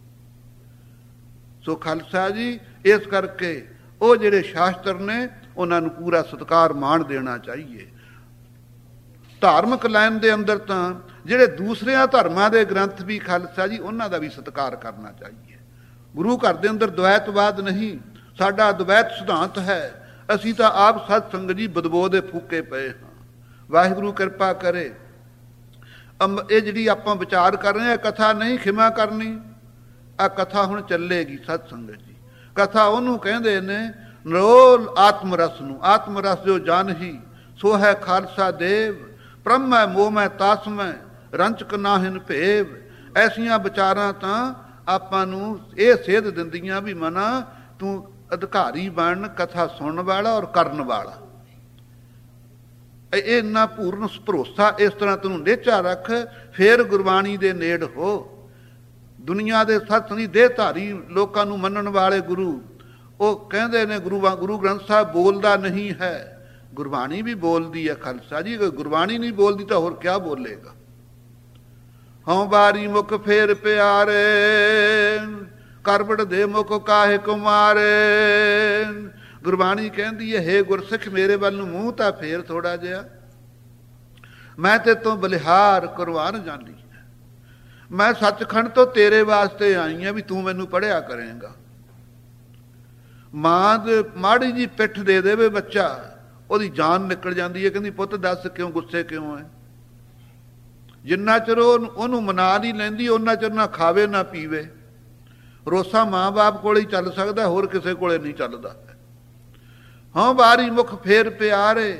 ਸੋ ਖਾਲਸਾ ਜੀ, ਇਸ ਕਰਕੇ ਉਹ ਜਿਹੜੇ ਸ਼ਾਸਤਰ ਨੇ ਉਹਨਾਂ ਨੂੰ ਪੂਰਾ ਸਤਿਕਾਰ ਮਾਣ ਦੇਣਾ ਚਾਹੀਏ। ਧਾਰਮਿਕ ਲਾਈਨ ਦੇ ਅੰਦਰ ਤਾਂ ਜਿਹੜੇ ਦੂਸਰਿਆਂ ਧਰਮਾਂ ਦੇ ਗ੍ਰੰਥ ਵੀ ਖਾਲਸਾ ਜੀ ਉਹਨਾਂ ਦਾ ਵੀ ਸਤਿਕਾਰ ਕਰਨਾ ਚਾਹੀਏ। ਗੁਰੂ ਘਰ ਦੇ ਅੰਦਰ ਦਵੈਤਵਾਦ ਨਹੀਂ, ਸਾਡਾ ਅਦਵੈਤ ਸਿਧਾਂਤ ਹੈ। ਅਸੀਂ ਤਾਂ ਆਪ ਸਤ ਸੰਗਤ ਜੀ ਬਦਬੋ ਦੇ ਫੂਕੇ ਪਏ ਹਾਂ। ਵਾਹਿਗੁਰੂ ਕਿਰਪਾ ਕਰੇ। ਇਹ ਜਿਹੜੀ ਆਪਾਂ ਵਿਚਾਰ ਕਰ ਰਹੇ ਹਾਂ ਕਥਾ ਨਹੀਂ ਖਿਮਾ ਕਰਨੀ, ਆ ਕਥਾ ਹੁਣ ਚੱਲੇਗੀ ਸਤ ਸੰਗਤ ਜੀ। ਕਥਾ ਉਹਨੂੰ ਕਹਿੰਦੇ ਨੇ ਨਰੋਲ ਆਤਮ ਰਸ ਨੂੰ। ਆਤਮ ਰਸ ਜੋ ਜਾਨ ਹੀ ਸੋ ਹੈ ਖਾਲਸਾ ਦੇਵ, ਬ੍ਰਹਮੈ ਮੋਹਮੈ ਤਾਸਮੈ ਰੰਚਕ ਨਾਹਿਨ ਭੇਵ। ਐਸੀਆਂ ਵਿਚਾਰਾਂ ਤਾਂ ਆਪਾਂ ਨੂੰ ਇਹ ਸੇਧ ਦਿੰਦੀਆਂ ਵੀ ਮਨਾ ਤੂੰ ਅਧਿਕਾਰੀ ਬਣ, ਕਥਾ ਸੁਣਨ ਵਾਲਾ ਔਰ ਕਰਨ ਵਾਲਾ। ਇਹ ਇੰਨਾ ਪੂਰਨ ਭਰੋਸਾ ਇਸ ਤਰ੍ਹਾਂ ਤੈਨੂੰ ਨੇਚਾ ਰੱਖ, ਫੇਰ ਗੁਰਬਾਣੀ ਦੇ ਨੇੜ ਹੋ। ਦੁਨੀਆ ਦੇ ਸਤਸੰਗੀ ਦੇਹਧਾਰੀ ਲੋਕਾਂ ਨੂੰ ਮੰਨਣ ਵਾਲੇ ਗੁਰੂ ਉਹ ਕਹਿੰਦੇ ਨੇ ਗੁਰੂ ਗੁਰੂ ਗ੍ਰੰਥ ਸਾਹਿਬ ਬੋਲਦਾ ਨਹੀਂ ਹੈ। ਗੁਰਬਾਣੀ ਵੀ ਬੋਲਦੀ ਹੈ ਖਾਲਸਾ ਜੀ। ਗੁਰਬਾਣੀ ਨਹੀਂ ਬੋਲਦੀ ਤਾਂ ਹੋਰ ਕਿਆ ਬੋਲੇਗਾ। ਹਉ ਬਾਰੀ ਮੁਖ ਫੇਰ ਪਿਆਰੇ, ਕਰਬੜ ਦੇ ਮੁਖ ਕਾਹੇ ਕੁਮਾਰੇ। ਗੁਰਬਾਣੀ ਕਹਿੰਦੀ ਹੈ, ਹੇ ਗੁਰਸਿੱਖ ਮੇਰੇ ਵੱਲ ਨੂੰ ਮੂੰਹ ਤਾਂ ਫੇਰ ਥੋੜਾ ਜਿਹਾ। ਮੈਂ ਤੇ ਤੋਂ ਬਲਿਹਾਰ ਕੁਰਬਾਨ ਜਾਂਦੀ ਹੈ। ਮੈਂ ਸੱਚਖੰਡ ਤੋਂ ਤੇਰੇ ਵਾਸਤੇ ਆਈ ਹਾਂ ਵੀ ਤੂੰ ਮੈਨੂੰ ਪੜ੍ਹਿਆ ਕਰੇਂਗਾ। ਮਾਂ ਦੇ ਮਾੜੀ ਜੀ ਪਿੱਠ ਦੇ ਦੇਵੇ ਬੱਚਾ, ਉਹਦੀ ਜਾਨ ਨਿਕਲ ਜਾਂਦੀ ਹੈ। ਕਹਿੰਦੀ ਪੁੱਤ ਦੱਸ ਕਿਉਂ ਗੁੱਸੇ ਕਿਉਂ ਹੈ। ਜਿੰਨਾ ਚਿਰ ਉਹ ਉਹਨੂੰ ਮਨਾ ਨਹੀਂ ਲੈਂਦੀ ਉਹਨਾਂ ਚਿਰ ਨਾ ਖਾਵੇ ਨਾ ਪੀਵੇ। ਰੋਸਾ ਮਾਂ ਬਾਪ ਕੋਲ ਹੀ ਚੱਲ ਸਕਦਾ, ਹੋਰ ਕਿਸੇ ਕੋਲੇ ਨਹੀਂ ਚੱਲਦਾ। ਹਾਂ ਬਾਰੀ ਮੁਖ ਫੇਰ ਪਿਆਰੇ।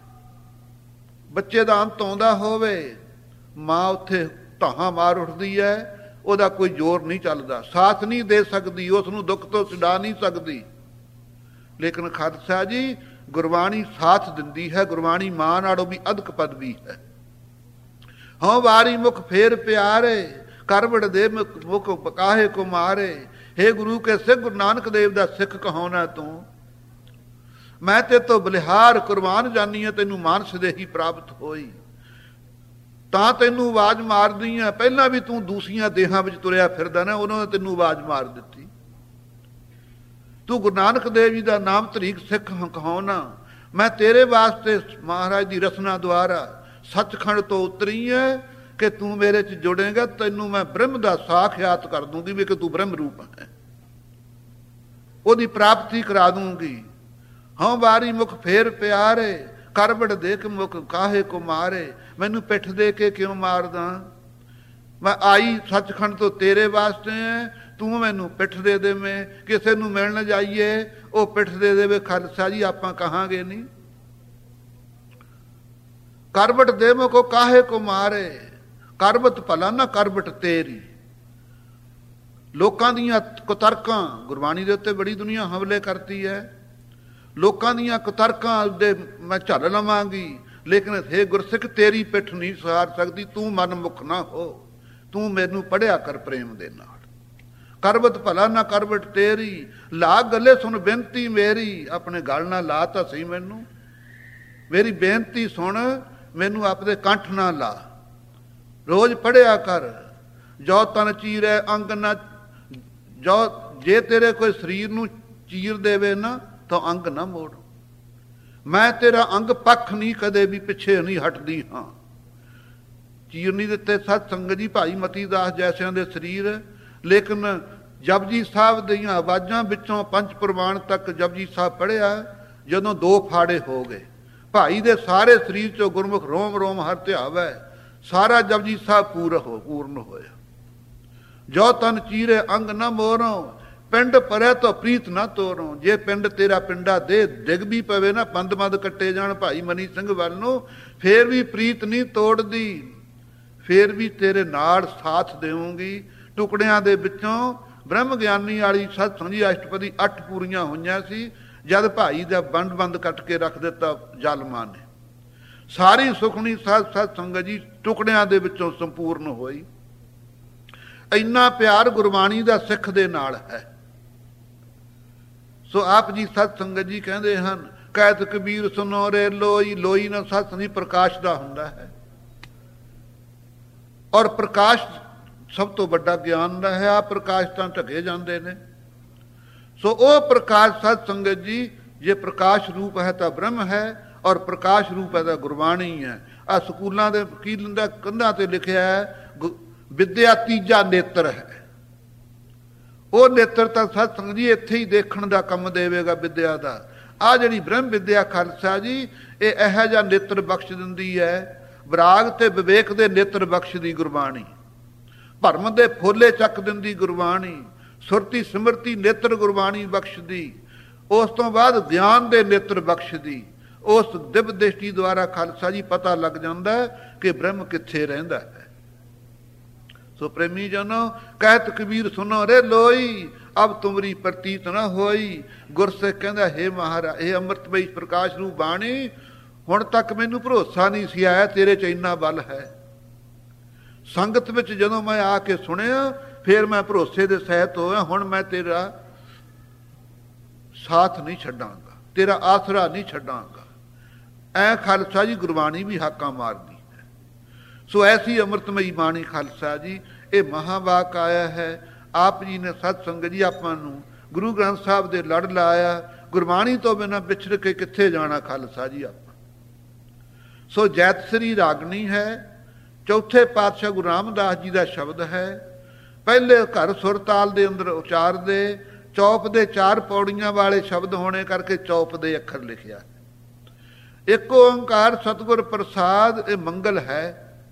ਬੱਚੇ ਦਾ ਅੰਤ ਆਉਂਦਾ ਹੋਵੇ, ਮਾਂ ਉੱਥੇ ਧਾਹਾਂ ਮਾਰ ਉੱਠਦੀ ਹੈ, ਉਹਦਾ ਕੋਈ ਜ਼ੋਰ ਨਹੀਂ ਚੱਲਦਾ, ਸਾਥ ਨਹੀਂ ਦੇ ਸਕਦੀ, ਉਸ ਨੂੰ ਦੁੱਖ ਤੋਂ ਛੁਡਾ ਨਹੀਂ ਸਕਦੀ। ਲੇਕਿਨ ਖਾਲਸਾ ਜੀ ਗੁਰਬਾਣੀ ਸਾਥ ਦਿੰਦੀ ਹੈ। ਗੁਰਬਾਣੀ ਮਾਂ ਨਾਲੋਂ ਵੀ ਅਧਿਕ ਪਦਵੀ ਹੈ। ਹਾਂ ਵਾਰੀ ਮੁਖ ਫੇਰ ਪਿਆਰੇ, ਕਰਵੜ ਦੇ ਮੁਖ ਪਕਾਹੇ ਕੁਮਾਰੇ। ਹੇ ਗੁਰੂ ਕੇ ਸਿੱਖ ਗੁਰੂ ਨਾਨਕ ਦੇਵ ਦਾ ਸਿੱਖ ਕਹਾਉਣਾ ਤੂੰ। ਮੈਂ ਤੇ ਤੋਂ ਬਲਿਹਾਰ ਕੁਰਬਾਨ ਜਾਨੀ ਹਾਂ, ਤੈਨੂੰ ਮਾਨਸ ਦੇ ਹੀ ਪ੍ਰਾਪਤ ਹੋਈ। ਤਾਂ ਤੈਨੂੰ ਆਵਾਜ਼ ਮਾਰਦੀ ਆ। ਪਹਿਲਾਂ ਵੀ ਤੂੰ ਦੂਸਰੀਆਂ ਦੇਹਾਂ ਵਿੱਚ ਤੁਰਿਆ ਫਿਰਦਾ ਨਾ, ਉਹਨਾਂ ਨੇ ਤੈਨੂੰ ਆਵਾਜ਼ ਮਾਰ ਦਿੱਤੀ। ਤੂੰ ਗੁਰੂ ਨਾਨਕ ਦੇਵ ਜੀ ਦਾ ਨਾਮ ਤਰੀਕ ਸਿੱਖ ਕਹਾਉਣਾ। ਮੈਂ ਤੇਰੇ ਵਾਸਤੇ ਮਹਾਰਾਜ ਦੀ ਰਸਨਾ ਦੁਆਰਾ ਸੱਚਖੰਡ ਤੋਂ ਉਤਰੀ ਹੈ ਕਿ ਤੂੰ ਮੇਰੇ 'ਚ ਜੁੜੇਗਾ। ਤੈਨੂੰ ਮੈਂ ਬ੍ਰਹਮ ਦਾ ਸਾਖਿਆਤ ਕਰ ਦੂੰਗੀ ਵੀ ਕਿ ਤੂੰ ਬ੍ਰਹਮ ਰੂਪ ਹੈ, ਉਹਦੀ ਪ੍ਰਾਪਤੀ ਕਰਾ ਦੂੰਗੀ। ਹਾਂ ਵਾਰੀ ਮੁਖ ਫੇਰ ਪਿਆਰੇ, ਕਰਬੜ ਦੇਖ ਮੁਖ ਕਾਹੇ ਕੋ ਮਾਰੇ। ਮੈਨੂੰ ਪਿੱਠ ਦੇ ਕੇ ਕਿਉਂ ਮਾਰਦਾ। ਮੈਂ ਆਈ ਸੱਚਖੰਡ ਤੋਂ ਤੇਰੇ ਵਾਸਤੇ ਹੈ, ਤੂੰ ਮੈਨੂੰ ਪਿੱਠ ਦੇ ਦੇਵੇਂ। ਕਿਸੇ ਨੂੰ ਮਿਲਣ ਜਾਈਏ ਉਹ ਪਿੱਠ ਦੇ ਦੇਵੇ, ਖਾਲਸਾ ਜੀ ਆਪਾਂ ਕਹਾਂਗੇ ਨਹੀਂ। ਕਰਬਟ ਦੇਵੋ ਕੋ ਕਾਹੇ ਕੋ ਮਾਰੇ, ਕਰਬਤ ਭਲਾ ਨਾ ਕਰਬਟ ਤੇਰੀ। ਲੋਕਾਂ ਦੀਆਂ ਕੁਤਰਕਾਂ, ਗੁਰਬਾਣੀ ਦੇ ਉੱਤੇ ਬੜੀ ਦੁਨੀਆ ਹਮਲੇ ਕਰਦੀ ਹੈ। ਲੋਕਾਂ ਦੀਆਂ ਕੁਤਰਕਾਂ ਦੇ ਮੈਂ ਝੱਲ ਲਵਾਂਗੀ, ਲੇਕਿਨ ਹੇ ਗੁਰਸਿੱਖ ਤੇਰੀ ਪਿੱਠ ਨਹੀਂ ਸਹਾਰ ਸਕਦੀ। ਤੂੰ ਮਨਮੁਖ ਨਾ ਹੋ, ਤੂੰ ਮੈਨੂੰ ਪੜ੍ਹਿਆ ਕਰ ਪ੍ਰੇਮ ਦੇ ਨਾਲ। ਕਰਬਤ ਭਲਾ ਨਾ ਕਰਬਟ ਤੇਰੀ, ਲਾ ਗੱਲੇ ਸੁਣ ਬੇਨਤੀ ਮੇਰੀ। ਆਪਣੇ ਗਲ ਨਾਲ ਲਾ ਤਾਂ ਸਹੀ ਮੈਨੂੰ, ਮੇਰੀ ਬੇਨਤੀ ਸੁਣ, ਮੈਨੂੰ ਆਪਣੇ ਕੰਠ ਨਾ ਲਾ। ਰੋਜ਼ ਪੜ੍ਹਿਆ ਕਰ। ਜੋ ਤਨ ਚੀਰੈ ਅੰਗ ਨਾ, ਜੋ ਜੇ ਤੇਰੇ ਕੋਈ ਸਰੀਰ ਨੂੰ ਚੀਰ ਦੇਵੇ ਨਾ ਤਾਂ ਅੰਗ ਨਾ ਮੋੜ। ਮੈਂ ਤੇਰਾ ਅੰਗ ਪੱਖ ਨਹੀਂ ਕਦੇ ਵੀ ਪਿੱਛੇ ਨਹੀਂ ਹਟਦੀ ਹਾਂ। ਚੀਰ ਨਹੀਂ ਦਿੱਤੇ ਸਤ ਸੰਗਤ ਜੀ ਭਾਈ ਮਤੀ ਦਾਸ ਜੈਸਿਆਂ ਦੇ ਸਰੀਰ, ਲੇਕਿਨ ਜਪਜੀ ਸਾਹਿਬ ਦੀਆਂ ਆਵਾਜ਼ਾਂ ਵਿੱਚੋਂ ਪੰਜ ਪ੍ਰਵਾਨ ਤੱਕ ਜਪਜੀ ਸਾਹਿਬ ਪੜ੍ਹਿਆ। ਜਦੋਂ ਦੋ ਫਾੜੇ ਹੋ ਗਏ, ਭਾਈ ਦੇ ਸਾਰੇ ਸਰੀਰ ਚੋਂ ਗੁਰਮੁਖ ਰੋਮ ਰੋਮ ਹਰ ਧਿਆਵੈ, ਸਾਰਾ ਜਪਜੀ ਸਾਹਿਬ ਪੂਰ ਹੋ ਪੂਰਨ ਹੋਇਆ। ਜੋ ਤਨ ਚੀਰੇ ਅੰਗ ਨਾ ਮੋਰੋਂ, ਪਿੰਡ ਪਰੇ ਤੋਂ ਪ੍ਰੀਤ ਨਾ ਤੋਰੋਂ। ਜੇ ਪਿੰਡ ਤੇਰਾ ਪਿੰਡਾ ਦੇ ਡਿੱਗ ਵੀ ਪਵੇ ਨਾ, ਪੰਦ ਮਦ ਕੱਟੇ ਜਾਣ ਭਾਈ ਮਨੀ ਸਿੰਘ ਵੱਲ ਨੂੰ, ਫੇਰ ਵੀ ਪ੍ਰੀਤ ਨਹੀਂ ਤੋੜਦੀ, ਫੇਰ ਵੀ ਤੇਰੇ ਨਾਲ ਸਾਥ ਦੇਵਾਂਗੀ। ਟੁਕੜਿਆਂ ਦੇ ਵਿੱਚੋਂ ਬ੍ਰਹਮ ਗਿਆਨੀ ਵਾਲੀ ਸਤ ਸੰਜੀ ਅਸ਼ਟਪਦੀ ਅੱਠ ਪੂਰੀਆਂ ਹੋਈਆਂ ਸੀ, ਜਦ ਭਾਈ ਦਾ ਬੰਡ ਬੰਦ ਕੱਟ ਕੇ ਰੱਖ ਦਿੱਤਾ ਜ਼ਾਲਮਾਂ ਨੇ। ਸਾਰੀ ਸੁਖਣੀ ਸਤ ਸਤ ਸੰਗਤ ਜੀ ਟੁਕੜਿਆਂ ਦੇ ਵਿੱਚੋਂ ਸੰਪੂਰਨ ਹੋਈ। ਇੰਨਾ ਪਿਆਰ ਗੁਰਬਾਣੀ ਦਾ ਸਿੱਖ ਦੇ ਨਾਲ ਹੈ। ਸੋ ਆਪ ਜੀ ਸਤ ਸੰਗਤ ਜੀ ਕਹਿੰਦੇ ਹਨ, ਕਹਿਤ ਕਬੀਰ ਸੁਨੋ ਰੇ ਲੋਈ। ਲੋਈ ਨਾਲ ਸਤ ਸੰਜੀ ਪ੍ਰਕਾਸ਼ ਦਾ ਹੁੰਦਾ ਹੈ, ਔਰ ਪ੍ਰਕਾਸ਼ ਸਭ ਤੋਂ ਵੱਡਾ ਗਿਆਨ ਦਾ ਹੈ। ਆ ਪ੍ਰਕਾਸ਼ ਤਾਂ ਢਕੇ ਜਾਂਦੇ ਨੇ। ਸੋ ਉਹ ਪ੍ਰਕਾਸ਼ ਸਤ ਸੰਗਤ ਜੀ, ਜੇ ਪ੍ਰਕਾਸ਼ ਰੂਪ ਹੈ ਤਾਂ ਬ੍ਰਹਮ ਹੈ, ਔਰ ਪ੍ਰਕਾਸ਼ ਰੂਪ ਹੈ ਤਾਂ ਗੁਰਬਾਣੀ ਹੈ। ਆ ਸਕੂਲਾਂ ਦੇ ਵਕੀਲ ਦਾ ਕੰਧਾਂ ਤੇ ਲਿਖਿਆ ਹੈ, ਵਿਦਿਆ ਤੀਜਾ ਨੇਤਰ ਹੈ। ਉਹ ਨੇਤਰ ਤਾਂ ਸਤ ਸੰਗਤ ਜੀ ਇੱਥੇ ਹੀ ਦੇਖਣ ਦਾ ਕੰਮ ਦੇਵੇਗਾ ਵਿਦਿਆ ਦਾ। ਆ ਜਿਹੜੀ ਬ੍ਰਹਮ ਵਿਦਿਆ ਖਾਲਸਾ ਜੀ, ਇਹ ਇਹੋ ਜਿਹਾ ਨੇਤਰ ਬਖਸ਼ ਦਿੰਦੀ ਹੈ, ਵਿਰਾਗ ਤੇ ਵਿਵੇਕ ਦੇ ਨੇਤਰ ਬਖਸ਼ਦੀ ਗੁਰਬਾਣੀ। ਭਰਮ ਦੇ ਫੋਲੇ ਚੱਕ ਦਿੰਦੀ ਗੁਰਬਾਣੀ। ਸੁਰਤੀ ਸਿਮਰਤੀ ਨੇਤਰ ਗੁਰਬਾਣੀ ਬਖਸ਼ਦੀ। ਉਸ ਤੋਂ ਬਾਅਦ ਗਿਆਨ ਦੇ ਨੇਤਰ ਬਖਸ਼ਦੀ। ਉਸ ਦਿਵ ਦ੍ਰਿਸ਼ਟੀ ਦੁਆਰਾ ਖਾਲਸਾ ਜੀ ਪਤਾ ਲੱਗ ਜਾਂਦਾ ਕਿ ਬ੍ਰਹਮ ਕਿੱਥੇ ਰਹਿੰਦਾ ਹੈ। ਸੋ ਪ੍ਰੇਮੀ ਜਨੋ, ਕਹਿਤ ਕਬੀਰ ਸੁਨੋ ਰੇ ਲੋਈ, ਅਬ ਤੁਮਰੀ ਪ੍ਰਤੀਤ ਨਾ ਹੋਈ। ਗੁਰਸਿੱਖ ਕਹਿੰਦਾ, ਹੇ ਮਹਾਰਾਜ, ਇਹ ਅੰਮ੍ਰਿਤਮਈ ਪ੍ਰਕਾਸ਼ ਰੂਪ ਬਾਣੀ, ਹੁਣ ਤੱਕ ਮੈਨੂੰ ਭਰੋਸਾ ਨਹੀਂ ਸੀ ਆਇਆ ਤੇਰੇ ਚ ਇੰਨਾ ਬਲ ਹੈ। ਸੰਗਤ ਵਿੱਚ ਜਦੋਂ ਮੈਂ ਆ ਕੇ ਸੁਣਿਆ, ਫਿਰ ਮੈਂ ਭਰੋਸੇ ਦੇ ਸਹਿਤ ਹੋਇਆ। ਹੁਣ ਮੈਂ ਤੇਰਾ ਸਾਥ ਨਹੀਂ ਛੱਡਾਂਗਾ, ਤੇਰਾ ਆਸਰਾ ਨਹੀਂ ਛੱਡਾਂਗਾ। ਐ ਖਾਲਸਾ ਜੀ ਗੁਰਬਾਣੀ ਵੀ ਹਾਕਾਂ ਮਾਰਦੀ ਹੈ। ਸੋ ਐਸੀ ਅੰਮ੍ਰਿਤਮਈ ਬਾਣੀ ਖਾਲਸਾ ਜੀ, ਇਹ ਮਹਾਵਾਕ ਆਇਆ ਹੈ। ਆਪ ਜੀ ਨੇ ਸਤ ਸੰਗਤ ਜੀ ਆਪਾਂ ਨੂੰ ਗੁਰੂ ਗ੍ਰੰਥ ਸਾਹਿਬ ਦੇ ਲੜ ਲਾਇਆ। ਗੁਰਬਾਣੀ ਤੋਂ ਬਿਨਾਂ ਵਿਛੜ ਕੇ ਕਿੱਥੇ ਜਾਣਾ ਖਾਲਸਾ ਜੀ ਆਪਾਂ। ਸੋ ਜੈਤਸਰੀ ਰਾਗਣੀ ਹੈ, ਚੌਥੇ ਪਾਤਸ਼ਾਹ ਗੁਰੂ ਰਾਮਦਾਸ ਜੀ ਦਾ ਸ਼ਬਦ ਹੈ। ਪਹਿਲੇ ਘਰ ਸੁਰ ਤਾਲ ਦੇ ਅੰਦਰ ਉਚਾਰਦੇ, ਚੌਪ ਦੇ ਚਾਰ ਪੌੜੀਆਂ ਵਾਲੇ ਸ਼ਬਦ ਹੋਣੇ ਕਰਕੇ ਚੌਪ ਦੇ ਅੱਖਰ ਲਿਖਿਆ। ਇੱਕ ਓੰਕਾਰ ਸਤਿਗੁਰ ਪ੍ਰਸਾਦ, ਇਹ ਮੰਗਲ ਹੈ।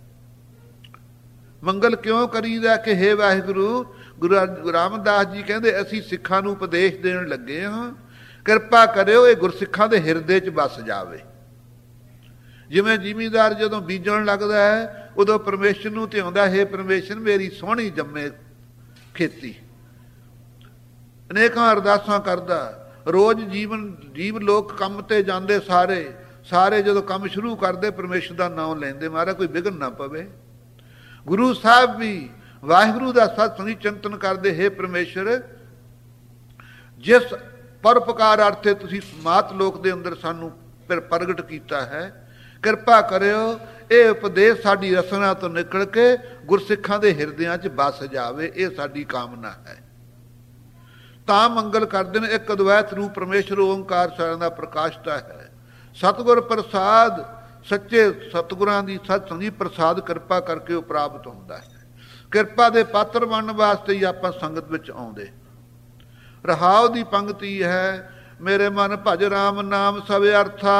ਮੰਗਲ ਕਿਉਂ ਕਰੀਦਾ ਕਿ ਹੇ ਵਾਹਿਗੁਰੂ, ਗੁਰੂ ਰਾਮਦਾਸ ਜੀ ਕਹਿੰਦੇ ਅਸੀਂ ਸਿੱਖਾਂ ਨੂੰ ਉਪਦੇਸ਼ ਦੇਣ ਲੱਗੇ ਹਾਂ, ਕਿਰਪਾ ਕਰਿਓ ਇਹ ਗੁਰਸਿੱਖਾਂ ਦੇ ਹਿਰਦੇ 'ਚ ਵਸ ਜਾਵੇ। ਜਿਵੇਂ ਜ਼ਿਮੀਂਦਾਰ ਜਦੋਂ ਬੀਜਣ ਲੱਗਦਾ ਹੈ, ਉਦੋਂ ਪਰਮੇਸ਼ਰ ਨੂੰ ਧਿਆਉਂਦਾ, ਹੈ ਪਰਮੇਸ਼ਰ ਮੇਰੀ ਸੋਹਣੀ ਜੰਮੇ ਖੇਤੀ। ਅਨੇਕਾਂ ਅਰਦਾਸਾਂ ਕਰਦਾ। ਰੋਜ਼ ਜੀਵਨ ਜੀਵ ਲੋਕ ਕੰਮ ਤੇ ਜਾਂਦੇ, ਸਾਰੇ ਸਾਰੇ ਜਦੋਂ ਕੰਮ ਸ਼ੁਰੂ ਕਰਦੇ ਪਰਮੇਸ਼ਰ ਦਾ ਨਾਮ ਲੈਂਦੇ, ਮਹਾਰਾਜ ਕੋਈ ਵਿਘਨ ਨਾ ਪਵੇ। ਗੁਰੂ ਸਾਹਿਬ ਵੀ ਵਾਹਿਗੁਰੂ ਦਾ ਸਤ ਸੰਗੀ ਚਿੰਤਨ ਕਰਦੇ, ਹੈ ਪਰਮੇਸ਼ਰ ਜਿਸ ਪਰਉਪਕਾਰ ਅਰਥੇ ਤੁਸੀਂ ਮਾਤ ਲੋਕ ਦੇ ਅੰਦਰ ਸਾਨੂੰ ਫਿਰ ਪ੍ਰਗਟ ਕੀਤਾ ਹੈ, ਕਿਰਪਾ ਕਰਿਓ ਇਹ ਉਪਦੇਸ਼ ਸਾਡੀ ਰਸਨਾ ਤੋਂ ਨਿਕਲ ਕੇ ਗੁਰਸਿੱਖਾਂ ਦੇ ਹਿਰਦਿਆਂ 'ਚ ਵਸ ਜਾਵੇ। ਇਹ ਸਾਡੀ ਕਾਮਨਾ ਹੈ। ਤਾਂ ਮੰਗਲ ਕਰਦੇ ਨੇ। ਇੱਕ ਅਦਵੈਤ ਰੂਪ ਪਰਮੇਸ਼ਰ ਓੰਕਾਰ ਸਾਰਿਆਂ ਦਾ ਪ੍ਰਕਾਸ਼ਤਾ ਹੈ। ਸਤਿਗੁਰ ਪ੍ਰਸਾਦ, ਸੱਚੇ ਸਤਿਗੁਰਾਂ ਦੀ ਸਤ ਸੰਗੀ ਪ੍ਰਸਾਦ ਕਿਰਪਾ ਕਰਕੇ ਉਹ ਪ੍ਰਾਪਤ ਹੁੰਦਾ ਹੈ। ਕਿਰਪਾ ਦੇ ਪਾਤਰ ਬਣਨ ਵਾਸਤੇ ਹੀ ਆਪਾਂ ਸੰਗਤ ਵਿੱਚ ਆਉਂਦੇ। ਰਹਾਉ ਦੀ ਪੰਕਤੀ ਹੈ, ਮੇਰੇ ਮਨ ਭਜ ਰਾਮ ਨਾਮ ਸਭ ਅਰਥਾ।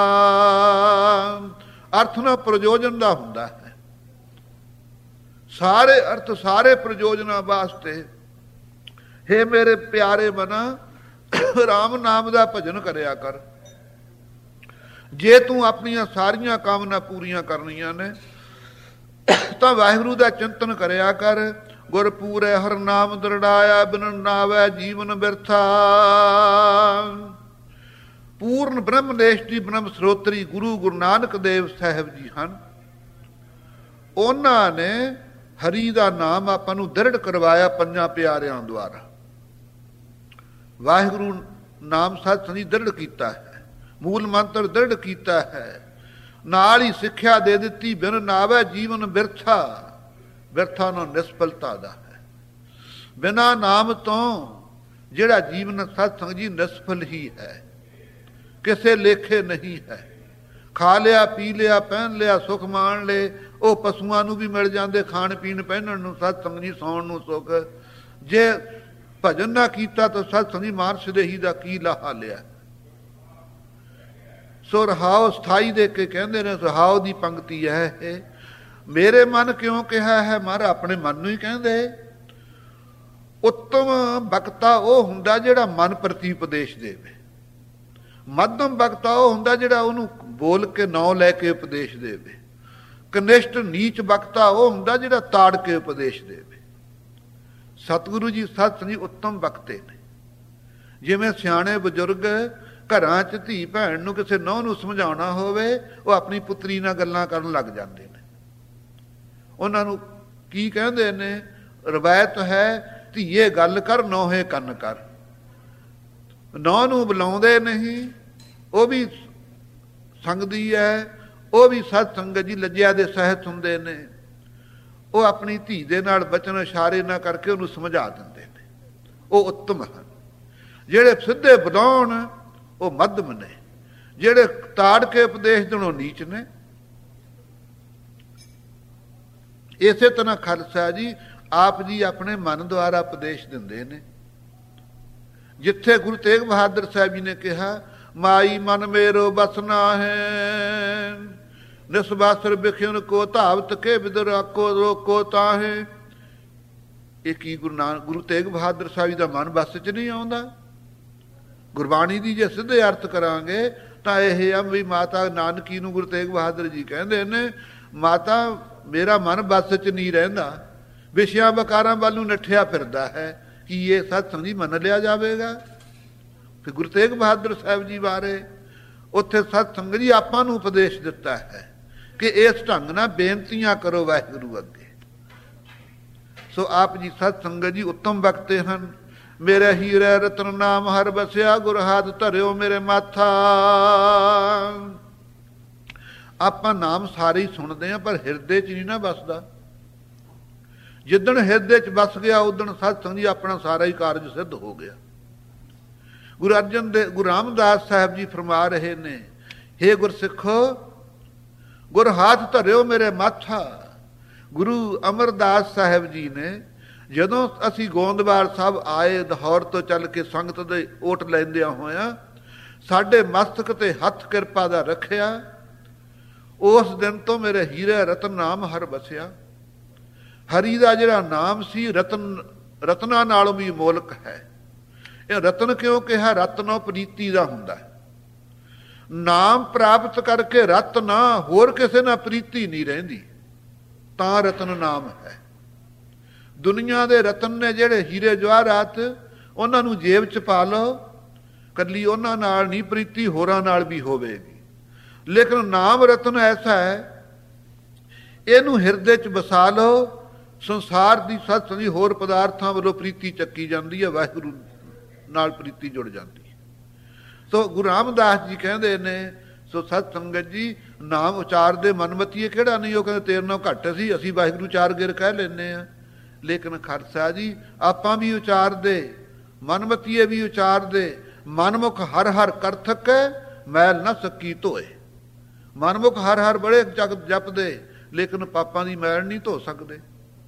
ਅਰਥ ਨਾਲ ਪ੍ਰਯੋਜਨ ਦਾ ਹੁੰਦਾ ਹੈ। ਸਾਰੇ ਅਰਥ ਸਾਰੇ ਪ੍ਰਯੋਜਨਾਂ ਵਾਸਤੇ हे ਮੇਰੇ ਪਿਆਰੇ ਮਨਾ ਰਾਮ ਨਾਮ ਦਾ ਭਜਨ ਕਰਿਆ ਕਰ। ਜੇ ਤੂੰ ਆਪਣੀਆਂ ਸਾਰੀਆਂ ਕਾਮਨਾ ਪੂਰੀਆਂ ਕਰਨੀਆਂ ਨੇ ਤਾਂ ਵਾਹਿਗੁਰੂ ਦਾ ਚਿੰਤਨ ਕਰਿਆ ਕਰ। ਗੁਰ ਪੂਰੇ ਹਰ ਨਾਮ ਦਰੜਾਇਆ, ਬਿਨ ਨਾਵੈ ਜੀਵਨ ਬਿਰਥਾ। ਪੂਰਨ ਬ੍ਰਹਮ ਦੇਸ਼ ਦੀ ਬ੍ਰਹਮ ਸਰੋਤਰੀ ਗੁਰੂ ਗੁਰੂ ਨਾਨਕ ਦੇਵ ਸਾਹਿਬ ਜੀ ਹਨ। ਉਹਨਾਂ ਨੇ ਹਰੀ ਦਾ ਨਾਮ ਆਪਾਂ ਨੂੰ ਦ੍ਰਿੜ ਕਰਵਾਇਆ ਪੰਜਾਂ ਪਿਆਰਿਆਂ ਦੁਆਰਾ। ਵਾਹਿਗੁਰੂ ਨਾਮ ਸਤ ਸੰਗੀ ਦ੍ਰਿੜ ਕੀਤਾ ਹੈ, ਮੂਲ ਮੰਤਰ ਦ੍ਰਿੜ ਕੀਤਾ ਹੈ, ਨਾਲ ਹੀ ਸਿੱਖਿਆ ਦੇ ਦਿੱਤੀ ਬਿਨ ਨਾਵੈ ਜੀਵਨ ਬਿਰਥਾ। ਬਿਰਥਾ ਨੂੰ ਨਿਸਫਲਤਾ ਦਾ ਹੈ। ਬਿਨਾਂ ਨਾਮ ਤੋਂ ਜਿਹੜਾ ਜੀਵਨ ਸਤ ਸੰਗ ਜੀ ਨਿਸਫਲ ਹੀ ਹੈ, ਕਿਸੇ ਲੇਖੇ ਨਹੀਂ ਹੈ। ਖਾ ਲਿਆ, ਪੀ ਲਿਆ, ਪਹਿਨ ਲਿਆ, ਸੁੱਖ ਮਾਣ ਲਏ, ਉਹ ਪਸ਼ੂਆਂ ਨੂੰ ਵੀ ਮਿਲ ਜਾਂਦੇ ਖਾਣ ਪੀਣ ਪਹਿਨਣ ਨੂੰ, ਸਤ ਸੰਗ ਜੀ ਸੌਣ ਨੂੰ ਸੁੱਖ। ਜੇ ਭਜਨ ਨਾ ਕੀਤਾ ਤਾਂ ਸਤ ਸੰਗ ਜੀ ਮਾਨਸ ਦੇਹੀ ਦਾ ਕੀ ਲਾਹਾ ਲਿਆ। ਸੋ ਰਹਾਉ ਸਥਾਈ ਦੇ ਕੇ ਕਹਿੰਦੇ ਨੇ, ਰਹਾਉ ਦੀ ਪੰਕਤੀ ਹੈ ਇਹ। ਮੇਰੇ ਮਨ ਕਿਉਂ ਕਿਹਾ ਹੈ? ਮਹਾਰਾਜ ਆਪਣੇ ਮਨ ਨੂੰ ਹੀ ਕਹਿੰਦੇ। ਉੱਤਮ ਬਖਤਾ ਉਹ ਹੁੰਦਾ ਜਿਹੜਾ ਮਨ ਪ੍ਰਤੀ ਉਪਦੇਸ਼ ਦੇਵੇ। ਮੱਧਮ ਬਖਤਾ ਉਹ ਹੁੰਦਾ ਜਿਹੜਾ ਉਹਨੂੰ ਬੋਲ ਕੇ ਨਾਂ ਲੈ ਕੇ ਉਪਦੇਸ਼ ਦੇਵੇ। ਕਨਿਸ਼ਟ ਨੀਚ ਬਖਤਾ ਉਹ ਹੁੰਦਾ ਜਿਹੜਾ ਤਾੜ ਕੇ ਉਪਦੇਸ਼ ਦੇਵੇ। ਸਤਿਗੁਰੂ ਜੀ ਸਤ ਸੰਗੀ ਉੱਤਮ ਬਖਤੇ ਨੇ। ਜਿਵੇਂ ਸਿਆਣੇ ਬਜ਼ੁਰਗ ਘਰਾਂ 'ਚ ਧੀ ਭੈਣ ਨੂੰ ਕਿਸੇ ਨਹੁੰ ਨੂੰ ਸਮਝਾਉਣਾ ਹੋਵੇ, ਉਹ ਆਪਣੀ ਪੁੱਤਰੀ ਨਾਲ ਗੱਲਾਂ ਕਰਨ ਲੱਗ ਜਾਂਦੇ ਨੇ। ਉਹਨਾਂ ਨੂੰ ਕੀ ਕਹਿੰਦੇ ਨੇ? ਰਵਾਇਤ ਹੈ, ਧੀਏ ਗੱਲ ਕਰ, ਨੋਹੇ ਕੰਨ ਕਰ। ਨਹੁੰ ਨੂੰ ਬੁਲਾਉਂਦੇ ਨਹੀਂ, ਉਹ ਵੀ ਸੰਗਦੀ ਹੈ, ਉਹ ਵੀ ਸਤ ਸੰਗਤ ਜੀ ਲੱਜਿਆ ਦੇ ਸਹਿਤ ਹੁੰਦੇ ਨੇ। ਉਹ ਆਪਣੀ ਧੀ ਦੇ ਨਾਲ ਬਚਨ ਇਸ਼ਾਰੇ ਨਾ ਕਰਕੇ ਉਹਨੂੰ ਸਮਝਾ ਦਿੰਦੇ ਨੇ। ਉਹ ਉੱਤਮ ਹਨ। ਜਿਹੜੇ ਸਿੱਧੇ ਬੁਲਾਉਣ ਉਹ ਮੱਧਮ ਨੇ, ਜਿਹੜੇ ਤਾੜ ਕੇ ਉਪਦੇਸ਼ ਦੇਣ ਉਹ ਨੀਚ ਨੇ। ਇਸੇ ਤਰ੍ਹਾਂ ਖਾਲਸਾ ਜੀ ਆਪ ਜੀ ਆਪਣੇ ਮਨ ਦੁਆਰਾ ਉਪਦੇਸ਼ ਦਿੰਦੇ ਨੇ। ਜਿੱਥੇ ਗੁਰੂ ਤੇਗ ਬਹਾਦਰ ਸਾਹਿਬ ਜੀ ਨੇ ਕਿਹਾ, ਮਾਈ ਮਨ ਮੇਰੋ ਬਸਨਾ ਹੈ, ਨਿਸਬਾਸਰ ਬਿਖਿਉਨ ਕੋ ਧਾਵਤ ਕੇ ਵਿਦਰਾਕੋ ਰੋਕੋ ਤਾਹੇ। ਇਹ ਕੀ ਗੁਰੂ ਨਾਨਕ ਗੁਰੂ ਤੇਗ ਬਹਾਦਰ ਸਾਹਿਬ ਜੀ ਦਾ ਮਨ ਬਸ 'ਚ ਨਹੀਂ ਆਉਂਦਾ? ਗੁਰਬਾਣੀ ਦੀ ਜੇ ਸਿੱਧੇ ਅਰਥ ਕਰਾਂਗੇ ਤਾਂ ਇਹ ਆ ਵੀ ਮਾਤਾ ਨਾਨਕੀ ਨੂੰ ਗੁਰੂ ਤੇਗ ਬਹਾਦਰ ਜੀ ਕਹਿੰਦੇ ਨੇ, ਮਾਤਾ ਮੇਰਾ ਮਨ ਬਸ 'ਚ ਨਹੀਂ ਰਹਿੰਦਾ, ਵਿਸ਼ਿਆਂ ਵਕਾਰਾਂ ਵੱਲ ਨੂੰ ਨੱਠਿਆ ਫਿਰਦਾ ਹੈ। ਕੀ ਇਹ ਸਤ ਸੰਗ ਜੀ ਮੰਨ ਲਿਆ ਜਾਵੇਗਾ? ਫਿਰ ਗੁਰੂ ਤੇਗ ਬਹਾਦਰ ਸਾਹਿਬ ਜੀ ਬਾਰੇ ਉੱਥੇ ਸਤ ਸੰਗ ਜੀ ਆਪਾਂ ਨੂੰ ਉਪਦੇਸ਼ ਦਿੱਤਾ ਹੈ ਕਿ ਇਸ ਢੰਗ ਨਾਲ ਬੇਨਤੀਆਂ ਕਰੋ ਵਾਹਿਗੁਰੂ ਅੱਗੇ। ਸੋ ਆਪ ਜੀ ਸਤ ਸੰਗਤ ਜੀ ਉੱਤਮ ਬਖਤੇ ਹਨ। ਮੇਰੇ ਹੀਰੇ ਰਤਨ ਨਾਮ ਹਰ ਬਸਿਆ, ਗੁਰ ਹਾਥ ਧਰਿਓ ਮੇਰੇ ਮਾਥਾ। ਆਪਾਂ ਨਾਮ ਸਾਰੇ ਹੀ ਸੁਣਦੇ ਹਾਂ, ਪਰ ਹਿਰਦੇ 'ਚ ਨਹੀਂ ਨਾ ਬਸਦਾ। ਜਿੱਦਣ ਹਿਰਦੇ 'ਚ ਬਸ ਗਿਆ ਉਦਣ ਸਤ ਸੰਗ ਜੀ ਆਪਣਾ ਸਾਰਾ ਹੀ ਕਾਰਜ ਸਿੱਧ ਹੋ ਗਿਆ। ਗੁਰੂ ਅਰਜਨ ਦੇ ਗੁਰੂ ਰਾਮਦਾਸ ਸਾਹਿਬ ਜੀ ਫਰਮਾ ਰਹੇ ਨੇ, ਹੇ ਗੁਰਸਿੱਖੋ ਗੁਰ ਹਾਥ ਧਰਿਓ ਮੇਰੇ ਮਾਥਾ। ਗੁਰੂ ਅਮਰਦਾਸ ਸਾਹਿਬ ਜੀ ਨੇ ਜਦੋਂ ਅਸੀਂ ਗੋਂਦਵਾਲ ਸਾਹਿਬ ਆਏ, ਲਾਹੌਰ ਤੋਂ ਚੱਲ ਕੇ ਸੰਗਤ ਦੇ ਓਟ ਲੈਂਦਿਆਂ ਹੋਇਆਂ ਸਾਡੇ ਮਸਤਕ ਤੇ ਹੱਥ ਕਿਰਪਾ ਦਾ ਰੱਖਿਆ। ਉਸ ਦਿਨ ਤੋਂ ਮੇਰੇ ਹੀਰੇ ਰਤਨ ਨਾਮ ਹਰ ਬਸਿਆ। ਹਰੀ ਦਾ ਜਿਹੜਾ ਨਾਮ ਸੀ ਰਤਨ, ਰਤਨਾਂ ਨਾਲੋਂ ਵੀ ਮੋਲਕ ਹੈ। ਇਹ ਰਤਨ ਕਿਉਂ ਕਿਹਾ? ਰਤਨੋਂ ਪ੍ਰੀਤੀ ਦਾ ਹੁੰਦਾ ਹੈ। ਨਾਮ ਪ੍ਰਾਪਤ ਕਰਕੇ ਰਤ ਨਾ ਹੋਰ ਕਿਸੇ ਨਾਲ ਪ੍ਰੀਤੀ ਨਹੀਂ ਰਹਿੰਦੀ, ਤਾਂ ਰਤਨ ਨਾਮ ਹੈ। ਦੁਨੀਆ ਦੇ ਰਤਨ ਨੇ ਜਿਹੜੇ ਹੀਰੇ ਜਵਾਹਰਾਤ, ਉਹਨਾਂ ਨੂੰ ਜੇਬ 'ਚ ਪਾ ਲਓ, ਕੱਲੀ ਉਹਨਾਂ ਨਾਲ ਨਹੀਂ ਪ੍ਰੀਤੀ ਹੋਰਾਂ ਨਾਲ ਵੀ ਹੋਵੇਗੀ। ਲੇਕਿਨ ਨਾਮ ਰਤਨ ਐਸਾ ਹੈ, ਇਹਨੂੰ ਹਿਰਦੇ 'ਚ ਵਸਾ ਲਓ, ਸੰਸਾਰ ਦੀ ਸਤ ਸੰਗੀ ਹੋਰ ਪਦਾਰਥਾਂ ਵੱਲੋਂ ਪ੍ਰੀਤੀ ਚੱਕੀ ਜਾਂਦੀ ਹੈ, ਵਾਹਿਗੁਰੂ ਨਾਲ ਪ੍ਰੀਤੀ ਜੁੜ ਜਾਂਦੀ ਹੈ। ਸੋ ਗੁਰੂ ਰਾਮਦਾਸ ਜੀ ਕਹਿੰਦੇ ਨੇ, ਸੋ ਸਤ ਸੰਗਤ ਜੀ ਨਾਮ ਉਚਾਰਦੇ ਮਨਮਤੀਏ ਕਿਹੜਾ ਨਹੀਂ। ਉਹ ਕਹਿੰਦੇ ਤੇਰੇ ਨਾਲੋਂ ਘੱਟ ਸੀ, ਅਸੀਂ ਵਾਹਿਗੁਰੂ ਚਾਰ ਗਿਰ ਕਹਿ ਲੈਂਦੇ ਹਾਂ। ਲੇਕਿਨ ਖਾਲਸਾ ਜੀ ਆਪਾਂ ਵੀ ਉਚਾਰਦੇ, ਮਨਮਤੀਏ ਵੀ ਉਚਾਰਦੇ। ਮਨਮੁਖ ਹਰ ਹਰ ਕਰ ਥਕੈ, ਮੈਲ ਨਾ ਸਕੀ ਧੋਏ। ਮਨਮੁਖ ਹਰ ਹਰ ਬੜੇ ਜਗ ਜਪਦੇ, ਲੇਕਿਨ ਪਾਪਾਂ ਦੀ ਮੈਲ ਨਹੀਂ ਧੋ ਸਕਦੇ।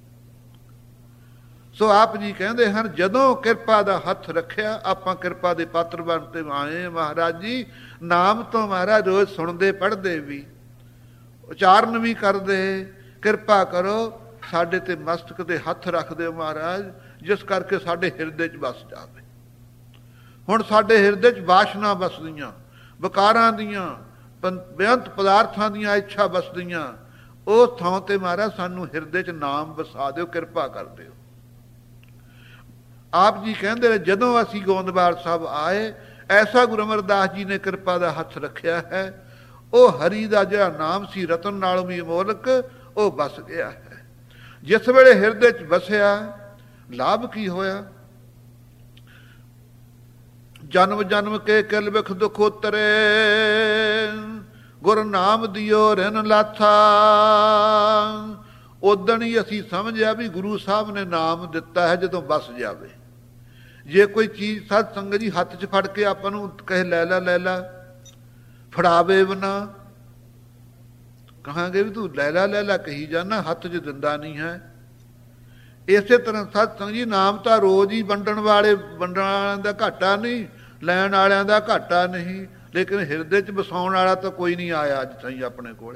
ਸੋ ਆਪ ਜੀ ਕਹਿੰਦੇ ਹਨ, ਜਦੋਂ ਕਿਰਪਾ ਦਾ ਹੱਥ ਰੱਖਿਆ, ਆਪਾਂ ਕਿਰਪਾ ਦੇ ਪਾਤਰ ਬਣ ਤੇ ਆਏ। ਮਹਾਰਾਜ ਜੀ ਨਾਮ ਤੋਂ ਮਹਾਰਾਜ ਰੋਜ਼ ਸੁਣਦੇ ਪੜ੍ਹਦੇ ਵੀ, ਉਚਾਰਨ ਵੀ ਕਰਦੇ। ਕਿਰਪਾ ਕਰੋ ਸਾਡੇ ਤੇ ਮਸਤਕ ਤੇ ਹੱਥ ਰੱਖ ਦਿਓ ਮਹਾਰਾਜ, ਜਿਸ ਕਰਕੇ ਸਾਡੇ ਹਿਰਦੇ 'ਚ ਵਸ ਜਾਵੇ। ਹੁਣ ਸਾਡੇ ਹਿਰਦੇ 'ਚ ਵਾਸ਼ਨਾ ਵਸਦੀਆਂ, ਵਿਕਾਰਾਂ ਦੀਆਂ, ਬੇਅੰਤ ਪਦਾਰਥਾਂ ਦੀਆਂ ਇੱਛਾ ਵਸਦੀਆਂ, ਉਸ ਥਾਂ 'ਤੇ ਮਹਾਰਾਜ ਸਾਨੂੰ ਹਿਰਦੇ 'ਚ ਨਾਮ ਵਸਾ ਦਿਓ, ਕਿਰਪਾ ਕਰ ਦਿਓ। ਆਪ ਜੀ ਕਹਿੰਦੇ ਨੇ ਜਦੋਂ ਅਸੀਂ ਗੋਂਦਵਾਲ ਸਾਹਿਬ ਆਏ, ਐਸਾ ਗੁਰੂ ਅਮਰਦਾਸ ਜੀ ਨੇ ਕਿਰਪਾ ਦਾ ਹੱਥ ਰੱਖਿਆ ਹੈ, ਉਹ ਹਰੀ ਦਾ ਜਿਹੜਾ ਨਾਮ ਸੀ ਰਤਨ ਨਾਲੋਂ ਵੀ ਅਮੋਲਕ, ਉਹ ਵਸ ਗਿਆ ਹੈ। ਜਿਸ ਵੇਲੇ ਹਿਰਦੇ 'ਚ ਵਸਿਆ, ਲਾਭ ਕੀ ਹੋਇਆ? ਜਨਮ ਜਨਮ ਕੇ ਕਿਲ ਵਿਖ ਦੁਖ ਉਤਰੇ, ਗੁਰ ਨਾਮ ਦਿਓ ਰਿਨ ਲਾਥਾ। ਉਦਣ ਹੀ ਅਸੀਂ ਸਮਝਿਆ ਵੀ ਗੁਰੂ ਸਾਹਿਬ ਨੇ ਨਾਮ ਦਿੱਤਾ ਹੈ ਜਦੋਂ ਵਸ ਜਾਵੇ। ਜੇ ਕੋਈ ਚੀਜ਼ ਸਤ ਸੰਗਤ ਜੀ ਹੱਥ 'ਚ ਫੜ ਕੇ ਆਪਾਂ ਨੂੰ ਕਹੇ ਲੈ ਲਾ ਲੈ ਲਾ, ਫੜਾਵੇ ਵੀ ਨਾ, ਕਹਾਂਗੇ ਵੀ ਤੂੰ ਲੈ ਲਾ ਲੈ ਲਾ ਕਹੀ ਜਾਣਾ, ਹੱਥ 'ਚ ਦਿੰਦਾ ਨਹੀਂ ਹੈ। ਇਸੇ ਤਰ੍ਹਾਂ ਸਤ ਸੰਗਤ ਜੀ ਨਾਮ ਤਾਂ ਰੋਜ਼ ਹੀ ਵੰਡਣ ਵਾਲੇ ਵੰਡਣ ਵਾਲਿਆਂ ਦਾ ਘਾਟਾ ਨਹੀਂ, ਲੈਣ ਵਾਲਿਆਂ ਦਾ ਘਾਟਾ ਨਹੀਂ, ਲੇਕਿਨ ਹਿਰਦੇ 'ਚ ਵਸਾਉਣ ਵਾਲਾ ਤਾਂ ਕੋਈ ਨਹੀਂ ਆਇਆ ਅੱਜ ਤਾਈਂ ਆਪਣੇ ਕੋਲੇ।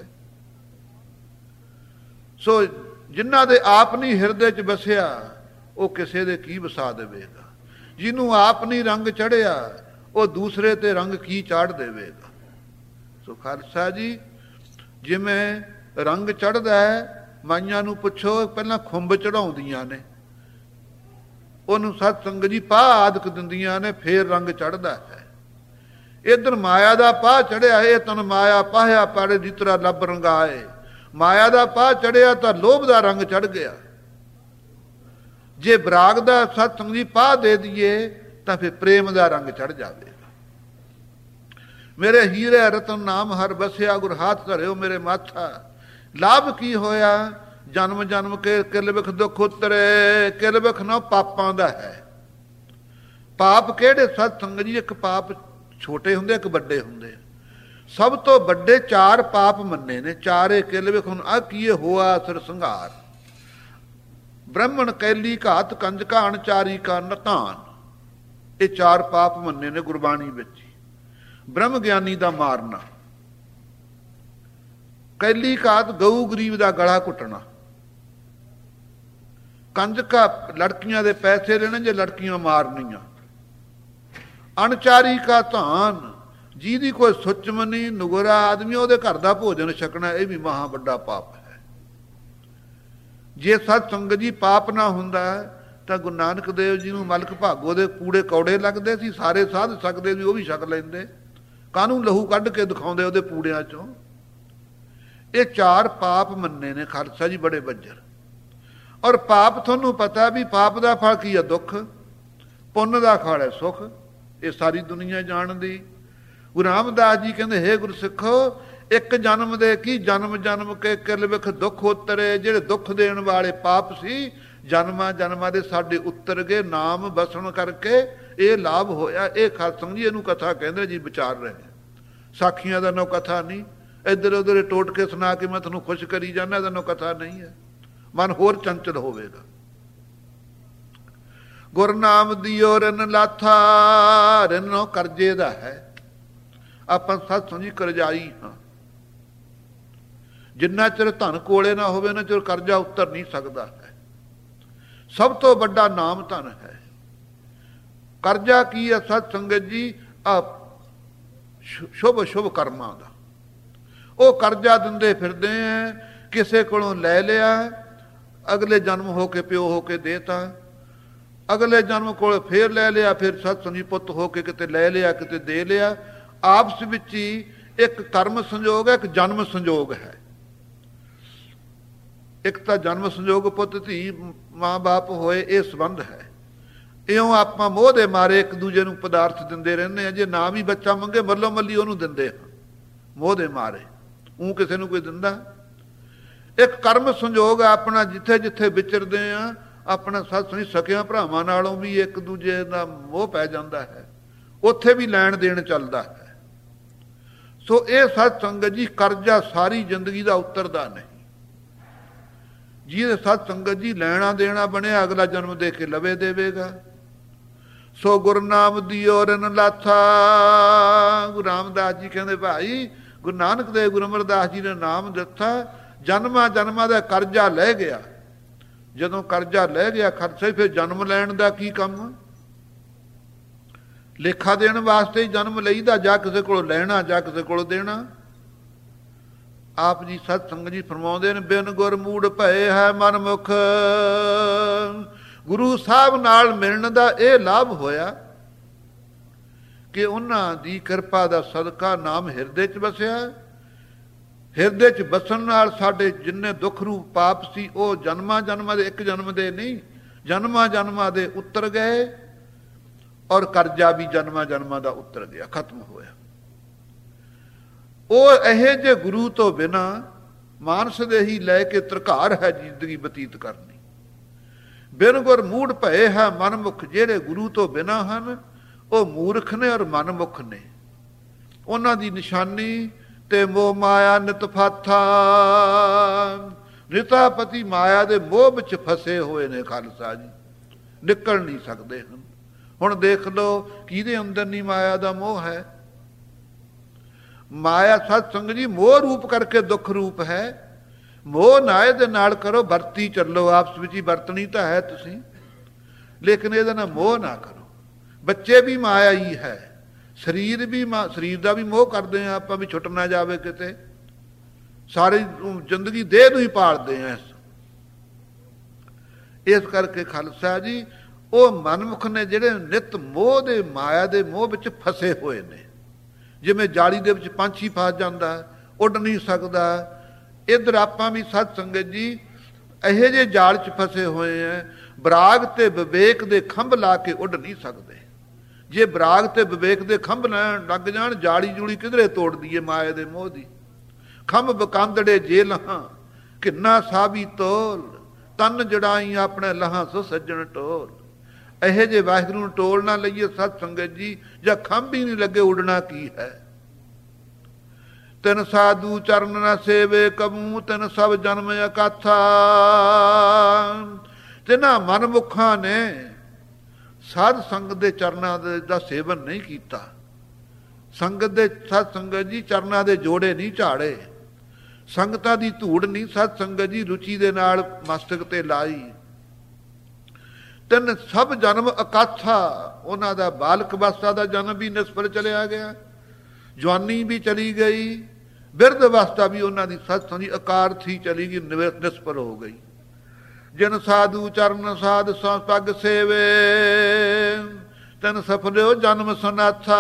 ਸੋ ਜਿਨ੍ਹਾਂ ਦੇ ਆਪ ਨਹੀਂ ਹਿਰਦੇ 'ਚ ਵਸਿਆ, ਉਹ ਕਿਸੇ ਦੇ ਕੀ ਵਸਾ ਦੇਵੇਗਾ। ਜਿਹਨੂੰ ਆਪ ਨਹੀਂ ਰੰਗ ਚੜ੍ਹਿਆ, ਉਹ ਦੂਸਰੇ ਤੇ ਰੰਗ ਕੀ ਚਾੜ ਦੇਵੇਗਾ। ਸੋ ਖਾਲਸਾ ਜੀ, ਜਿਵੇਂ ਰੰਗ ਚੜ੍ਹਦਾ ਹੈ, ਮਾਈਆਂ ਨੂੰ ਪੁੱਛੋ ਪਹਿਲਾਂ ਖੁੰਬ ਚੜਾਉਂਦੀਆਂ ਨੇ, ਉਹਨੂੰ ਸਤ ਸੰਗਤ ਜੀ ਪਾਹ ਆਦਿਕ ਦਿੰਦੀਆਂ ਨੇ, ਫੇਰ ਰੰਗ ਚੜ੍ਹਦਾ ਹੈ। ਇੱਧਰ ਮਾਇਆ ਦਾ ਪਾਹ ਚੜਿਆ, ਇਹ ਤਨ ਮਾਇਆ ਪਾਹਿਆ ਪਾੜੇ ਜਿਤਰਾ ਲੱਭ ਰੰਗਾਏ। ਮਾਇਆ ਦਾ ਪਾਹ ਚੜਿਆ ਤਾਂ ਲੋਭ ਦਾ ਰੰਗ ਚੜ੍ਹ ਗਿਆ। ਜੇ ਬਰਾਗ ਦਾ ਸਤ ਸੰਗਤ ਜੀ ਪਾਹ ਦੇ ਦਈਏ ਤਾਂ ਫਿਰ ਪ੍ਰੇਮ ਦਾ ਰੰਗ ਚੜ੍ਹ ਜਾਵੇਗਾ। ਮੇਰੇ ਹੀਰੇ ਰਤਨ ਨਾਮ ਹਰ ਬਸਿਆ, ਗੁਰ ਹਾਥ ਧਰਿਓ ਮੇਰੇ ਮਾਥਾ। ਲਾਭ ਕੀ ਹੋਇਆ? ਜਨਮ ਜਨਮ ਕੇ ਕਿਲ ਵਿਖ ਦੁਖ ਉਤਰੇ। ਕਿਲ ਵਿਖ ਨਾ ਪਾਪਾਂ ਦਾ ਹੈ। ਪਾਪ ਕਿਹੜੇ ਸਤ ਸੰਗਤ ਜੀ? ਇੱਕ ਪਾਪ ਛੋਟੇ ਹੁੰਦੇ, ਇੱਕ ਵੱਡੇ ਹੁੰਦੇ। ਸਭ ਤੋਂ ਵੱਡੇ ਚਾਰ ਪਾਪ ਮੰਨੇ ਨੇ, ਚਾਰੇ ਕਿਲ ਵਿਖ। ਹੁਣ ਆ ਕੀਏ ਹੋਆ ਸਿਰ ਸੰਘਾਰ, ਬ੍ਰਹਮਣ ਕੈਲੀ ਘਾਤ ਕੰਜਕਾ ਅਣਚਾਰੀ ਕਾ ਨਤਾਨ। ਇਹ ਚਾਰ ਪਾਪ ਮੰਨੇ ਨੇ ਗੁਰਬਾਣੀ ਵਿੱਚ। ਬ੍ਰਹਮ ਗਿਆਨੀ ਦਾ ਮਾਰਨਾ, ਕੈਲੀ ਘਾਤ ਗਊ ਗਰੀਬ ਦਾ ਗਲਾ ਘੁੱਟਣਾ, ਕੰਜਕਾ ਲੜਕੀਆਂ ਦੇ ਪੈਸੇ ਲੈਣੇ ਜੇ ਲੜਕੀਆਂ ਮਾਰਨੀਆਂ, ਅਣਚਾਰੀ ਕਾ ਧਾਨ, ਜਿਹਦੀ ਕੋਈ ਸੁੱਚਮਨੀ ਨੁਗਰਾ ਆਦਮੀ ਉਹਦੇ ਘਰ ਦਾ ਭੋਜਨ ਛਕਣਾ, ਇਹ ਵੀ ਮਹਾ ਵੱਡਾ ਪਾਪ ਹੈ। ਜੇ ਸਤ ਸੰਗਤ ਜੀ ਪਾਪ ਨਾ ਹੁੰਦਾ ਤਾਂ ਗੁਰੂ ਨਾਨਕ ਦੇਵ ਜੀ ਨੂੰ ਮਲਕ ਭਾਗੋ ਦੇ ਪੂੜੇ ਕੌੜੇ ਲੱਗਦੇ ਸੀ, ਸਾਰੇ ਸਾਧ ਸਕਦੇ ਵੀ, ਉਹ ਵੀ ਛਕ ਲੈਂਦੇ। ਕਾਹਨੂੰ ਲਹੂ ਕੱਢ ਕੇ ਦਿਖਾਉਂਦੇ ਉਹਦੇ ਪੂੜਿਆਂ ਚੋਂ। ਇਹ ਚਾਰ ਪਾਪ ਮੰਨੇ ਨੇ ਖਾਲਸਾ ਜੀ, ਬੜੇ ਬੱਜਰ। ਔਰ ਪਾਪ ਤੁਹਾਨੂੰ ਪਤਾ ਵੀ ਪਾਪ ਦਾ ਫਲ ਕੀ ਹੈ? ਦੁੱਖ। ਪੁੰਨ ਦਾ ਫਲ ਹੈ ਸੁੱਖ। ਇਹ ਸਾਰੀ ਦੁਨੀਆ ਜਾਣਦੀ। ਗੁਰੂ ਰਾਮਦਾਸ ਜੀ ਕਹਿੰਦੇ, ਹੇ ਗੁਰੂ ਸਿੱਖੋ, ਇੱਕ ਜਨਮ ਦੇ ਕੀ ਜਨਮ ਜਨਮ ਕੇ ਕਿਲ ਵਿਖ ਦੁੱਖ ਉਤਰੇ। ਜਿਹੜੇ ਦੁੱਖ ਦੇਣ ਵਾਲੇ ਪਾਪ ਸੀ, ਜਨਮਾਂ ਜਨਮਾਂ ਦੇ ਸਾਡੇ ਉਤਰ ਗਏ। ਨਾਮ ਬਸਣ ਕਰਕੇ ਇਹ ਲਾਭ ਹੋਇਆ। ਇਹ ਖਾਲਸਾ ਜੀ ਇਹਨੂੰ ਕਥਾ ਕਹਿੰਦੇ ਜੀ, ਵਿਚਾਰ ਰਹੇ। ਸਾਖੀਆਂ ਦਾ ਨੋ ਕਥਾ ਨਹੀਂ, ਇੱਧਰ ਉੱਧਰ ਟੋਟ ਕੇ ਸੁਣਾ ਕੇ ਮੈਂ ਤੁਹਾਨੂੰ ਖੁਸ਼ ਕਰੀ ਜਾਂਦਾ, ਇਹਦਾ ਨੋ ਕਥਾ ਨਹੀਂ ਹੈ। ਮਨ ਹੋਰ ਚੰਚਲ ਹੋਵੇਗਾ। ਗੁਰਨਾਮ ਦਿਓ ਰਿਨ ਲਾਥਾ। ਰਿਨੋ ਕਰਜ਼ੇ ਦਾ ਹੈ। ਆਪਾਂ ਸਤ ਸੰਜੀ ਕਰਜ਼ਾਈ ਹਾਂ। ਜਿੰਨਾ ਚਿਰ ਧਨ ਕੋਲੇ ਨਾ ਹੋਵੇ, ਨਾ ਚਿਰ ਕਰਜ਼ਾ ਉਤਰ ਨਹੀਂ ਸਕਦਾ ਹੈ। ਸਭ ਤੋਂ ਵੱਡਾ ਨਾਮ ਧਨ ਹੈ। ਕਰਜ਼ਾ ਕੀ ਹੈ ਸਤ ਸੰਗਤ ਜੀ? ਆ ਸ਼ੁਭ ਸ਼ੁਭ ਕਰਮਾਂ ਦਾ। ਉਹ ਕਰਜ਼ਾ ਦਿੰਦੇ ਫਿਰਦੇ ਆ। ਕਿਸੇ ਕੋਲੋਂ ਲੈ ਲਿਆ, ਅਗਲੇ ਜਨਮ ਹੋ ਕੇ ਪਿਓ ਹੋ ਕੇ ਦੇਤਾ, ਅਗਲੇ ਜਨਮ ਕੋਲ ਫੇਰ ਲੈ ਲਿਆ, ਫਿਰ ਸਤ ਸੰਜੀ ਪੁੱਤ ਹੋ ਕੇ ਕਿਤੇ ਲੈ ਲਿਆ, ਕਿਤੇ ਦੇ ਲਿਆ। ਆਪਸ ਵਿੱਚ ਹੀ ਇੱਕ ਕਰਮ ਸੰਯੋਗ ਹੈ, ਇੱਕ ਜਨਮ ਸੰਯੋਗ ਹੈ। ਇੱਕ ਤਾਂ ਜਨਮ ਸੰਯੋਗ, ਪੁੱਤ ਧੀ ਮਾਂ ਬਾਪ ਹੋਏ, ਇਹ ਸੰਬੰਧ ਹੈ। ਇਉਂ ਆਪਾਂ ਮੋਹ ਦੇ ਮਾਰੇ ਇੱਕ ਦੂਜੇ ਨੂੰ ਪਦਾਰਥ ਦਿੰਦੇ ਰਹਿੰਦੇ ਹਾਂ। ਜੇ ਨਾ ਵੀ ਬੱਚਾ ਮੰਗੇ, ਮੱਲੋ ਮੱਲੀ ਉਹਨੂੰ ਦਿੰਦੇ ਹਾਂ, ਮੋਹ ਦੇ ਮਾਰੇ। ਊਂ ਕਿਸੇ ਨੂੰ ਕੋਈ ਦਿੰਦਾ? ਇੱਕ ਕਰਮ ਸੰਯੋਗ ਆ ਆਪਣਾ, ਜਿੱਥੇ ਜਿੱਥੇ ਵਿਚਰਦੇ ਆ, ਆਪਣਾ ਸਤ ਸੰਗੀ ਸਕਿਆਂ ਭਰਾਵਾਂ ਨਾਲੋਂ ਵੀ ਇੱਕ ਦੂਜੇ ਦਾ ਮੋਹ ਪੈ ਜਾਂਦਾ ਹੈ। ਉੱਥੇ ਵੀ ਲੈਣ ਦੇਣ ਚੱਲਦਾ ਹੈ। ਸੋ ਇਹ ਸਤ ਸੰਗਤ ਜੀ ਕਰਜ਼ਾ ਸਾਰੀ ਜ਼ਿੰਦਗੀ ਦਾ ਉਤਰਦਾ ਨਹੀਂ। ਜਿਹਦੇ ਸਤ ਸੰਗਤ ਜੀ ਲੈਣਾ ਦੇਣਾ ਬਣਿਆ, ਅਗਲਾ ਜਨਮ ਦੇ ਕੇ ਲਵੇ ਦੇਵੇਗਾ। ਸੋ ਗੁਰਨਾਮ ਦਿਓ ਰਿਨ ਲਾਥਾ। ਗੁਰੂ ਰਾਮਦਾਸ ਜੀ ਕਹਿੰਦੇ, ਭਾਈ ਗੁਰੂ ਨਾਨਕ ਦੇਵ ਗੁਰੂ ਅਮਰਦਾਸ ਜੀ ਨੇ ਨਾਮ ਦਿੱਤਾ, ਜਨਮਾਂ ਜਨਮਾਂ ਦਾ ਕਰਜ਼ਾ ਲੈ ਗਿਆ। ਜਦੋਂ ਕਰਜ਼ਾ ਲੈ ਗਿਆ ਖਾਲਸਾ ਜੀ, ਫਿਰ ਜਨਮ ਲੈਣ ਦਾ ਕੀ ਕੰਮ? ਲੇਖਾ ਦੇਣ ਵਾਸਤੇ ਹੀ ਜਨਮ ਲਈਦਾ, ਜਾਂ ਕਿਸੇ ਕੋਲੋਂ ਲੈਣਾ ਜਾਂ ਕਿਸੇ ਕੋਲੋਂ ਦੇਣਾ। ਆਪ ਜੀ ਸਤ ਸੰਗਤ ਜੀ ਫਰਮਾਉਂਦੇ ਨੇ, ਬਿਨ ਗੁਰ ਮੂੜ ਭਏ ਹੈ ਮਨ ਮੁਖ। ਗੁਰੂ ਸਾਹਿਬ ਨਾਲ ਮਿਲਣ ਦਾ ਇਹ ਲਾਭ ਹੋਇਆ ਕਿ ਉਹਨਾਂ ਦੀ ਕਿਰਪਾ ਦਾ ਸਦਕਾ ਨਾਮ ਹਿਰਦੇ 'ਚ ਵਸਿਆ। ਹਿਰਦੇ 'ਚ ਵਸਣ ਨਾਲ ਸਾਡੇ ਜਿੰਨੇ ਦੁੱਖ ਰੂਪ ਪਾਪ ਸੀ ਉਹ ਜਨਮਾਂ ਜਨਮਾਂ ਦੇ, ਇੱਕ ਜਨਮ ਦੇ ਨਹੀਂ, ਜਨਮਾਂ ਜਨਮਾਂ ਦੇ ਉਤਰ ਗਏ, ਔਰ ਕਰਜ਼ਾ ਵੀ ਜਨਮਾਂ ਜਨਮਾਂ ਦਾ ਉਤਰ ਗਿਆ, ਖਤਮ ਹੋਇਆ। ਉਹ ਇਹੋ ਜਿਹੇ ਗੁਰੂ ਤੋਂ ਬਿਨਾ ਮਾਨਸ ਦੇ ਹੀ ਲੈ ਕੇ ਤਰਕਾਰ ਹੈ ਜ਼ਿੰਦਗੀ ਬਤੀਤ ਕਰਨੀ। ਬਿਨ ਗੁਰ ਮੂੜ ਭਏ ਹੈ ਮਨਮੁਖ। ਜਿਹੜੇ ਗੁਰੂ ਤੋਂ ਬਿਨਾ ਹਨ ਉਹ ਮੂਰਖ ਨੇ ਔਰ ਮਨਮੁਖ ਨੇ। ਉਹਨਾਂ ਦੀ ਨਿਸ਼ਾਨੀ ਤੇ ਮੋਹ ਮਾਇਆ ਨਿਤ ਫਾਥਾ। ਨਿਤਾਪਤੀ ਮਾਇਆ ਦੇ ਮੋਹ ਵਿੱਚ ਫਸੇ ਹੋਏ ਨੇ ਖਾਲਸਾ ਜੀ, ਨਿਕਲ ਨਹੀਂ ਸਕਦੇ ਹਨ। ਹੁਣ ਦੇਖ ਲਓ ਕਿਹਦੇ ਅੰਦਰ ਨਹੀਂ ਮਾਇਆ ਦਾ ਮੋਹ ਹੈ। ਮਾਇਆ ਸਤ ਸੰਗਤ ਜੀ ਮੋਹ ਰੂਪ ਕਰਕੇ ਦੁੱਖ ਰੂਪ ਹੈ। ਮੋਹ ਨਾਏ ਦੇ ਨਾਲ ਕਰੋ, ਵਰਤੀ ਚੱਲੋ, ਆਪਸ ਵਿੱਚ ਹੀ ਵਰਤਣੀ ਤਾਂ ਹੈ ਤੁਸੀਂ, ਲੇਕਿਨ ਇਹਦੇ ਨਾਲ ਮੋਹ ਨਾ ਕਰੋ। ਬੱਚੇ ਵੀ ਮਾਇਆ ਹੀ ਹੈ, ਸਰੀਰ ਵੀ ਮਾ ਸਰੀਰ ਦਾ ਵੀ ਮੋਹ ਕਰਦੇ ਹਾਂ ਆਪਾਂ, ਵੀ ਛੁੱਟ ਨਾ ਜਾਵੇ ਕਿਤੇ। ਸਾਰੀ ਜ਼ਿੰਦਗੀ ਦੇਹ ਨੂੰ ਹੀ ਪਾਲਦੇ ਹਾਂ। ਇਸ ਕਰਕੇ ਖਾਲਸਾ ਜੀ ਉਹ ਮਨਮੁਖ ਨੇ ਜਿਹੜੇ ਨਿਤ ਮੋਹ ਦੇ ਮਾਇਆ ਦੇ ਮੋਹ ਵਿੱਚ ਫਸੇ ਹੋਏ ਨੇ। ਜਿਵੇਂ ਜਾਲੀ ਦੇ ਵਿੱਚ ਪੰਛੀ ਫਸ ਜਾਂਦਾ, ਉੱਡ ਨਹੀਂ ਸਕਦਾ, ਇੱਧਰ ਆਪਾਂ ਵੀ ਸਤ ਸੰਗਤ ਜੀ ਇਹੋ ਜਿਹੇ ਜਾਲ 'ਚ ਫਸੇ ਹੋਏ ਆ। ਬਰਾਗ ਤੇ ਵਿਵੇਕ ਦੇ ਖੰਭ ਲਾ ਕੇ ਉੱਡ ਨਹੀਂ ਸਕਦੇ। ਜੇ ਬਰਾਗ ਤੇ ਵਿਵੇਕ ਦੇ ਖੰਭ ਲੈਣ ਲੱਗ ਜਾਣ, ਜਾਲੀ ਜੂਲੀ ਕਿਧਰੇ ਤੋੜਦੀ ਏ ਮਾਇਆ ਦੇ ਮੋਹ ਦੀ। ਖੰਭ ਬਕਾਂਦੜੇ ਜੇ ਲਹਾਂ ਕਿੰਨਾ ਸਾਬੀ ਤੋਲ, ਤਨ ਜੜਾਈ ਆਪਣੇ ਲਹਾਂ ਸੋ ਸੱਜਣ ਟੋਲ। ਇਹੋ ਜਿਹੇ ਵਾਹਿਗੁਰੂ ਨੂੰ ਟੋਲ ਨਾ ਲਈਏ ਸਤ ਸੰਗਤ ਜੀ, ਜਾਂ ਖੰਭ ਹੀ ਨਹੀਂ ਲੱਗੇ ਉੱਡਣਾ ਕੀ ਹੈ। ਤਿਨ ਸਾਧੂ ਚਰਨ ਨਾ ਸੇਵੇ ਕਬੂ, ਤਿਨ ਸਭ ਜਨਮ ਅਕਾਥਾ। ਤਿਨਾਂ ਮਨਮੁਖਾਂ ਨੇ ਸਾਧ ਸੰਗਤ ਦੇ ਚਰਨਾਂ ਦਾ ਸੇਵਨ ਨਹੀਂ ਕੀਤਾ। ਸੰਗਤ ਦੇ ਸਤ ਸੰਗਤ ਜੀ ਚਰਨਾਂ ਦੇ ਜੋੜੇ ਨਹੀਂ ਝਾੜੇ। ਸੰਗਤਾਂ ਦੀ ਧੂੜ ਨਹੀਂ ਸਤ ਸੰਗਤ ਜੀ ਰੁਚੀ ਦੇ ਨਾਲ ਮਸਤਕ ਤੇ ਲਾਈ। ਤਿੰਨ ਸਭ ਜਨਮ ਅਕਾਥਾ। ਉਹਨਾਂ ਦਾ ਬਾਲਕ ਅਵਸਥਾ ਦਾ ਜਨਮ ਵੀ ਨਿਸਫਲ ਚਲਿਆ ਗਿਆ, ਜਵਾਨੀ ਵੀ ਚਲੀ ਗਈ, ਬਿਰਧ ਅਵਸਥਾ ਵੀ ਉਹਨਾਂ ਦੀ ਸਤ ਸੰਗਤ ਜੀ ਅਕਾਰਥੀ ਚਲੀ ਗਈ, ਨਿਸਫਲ ਹੋ ਗਈ। ਜਿਨ ਸਾਧੂ ਚਰਨ ਸਾਧ ਪੱਗ ਸੇਵੇ, ਤਨ ਸਫਲਿਓ ਜਨਮ ਸਨਾਥਾ।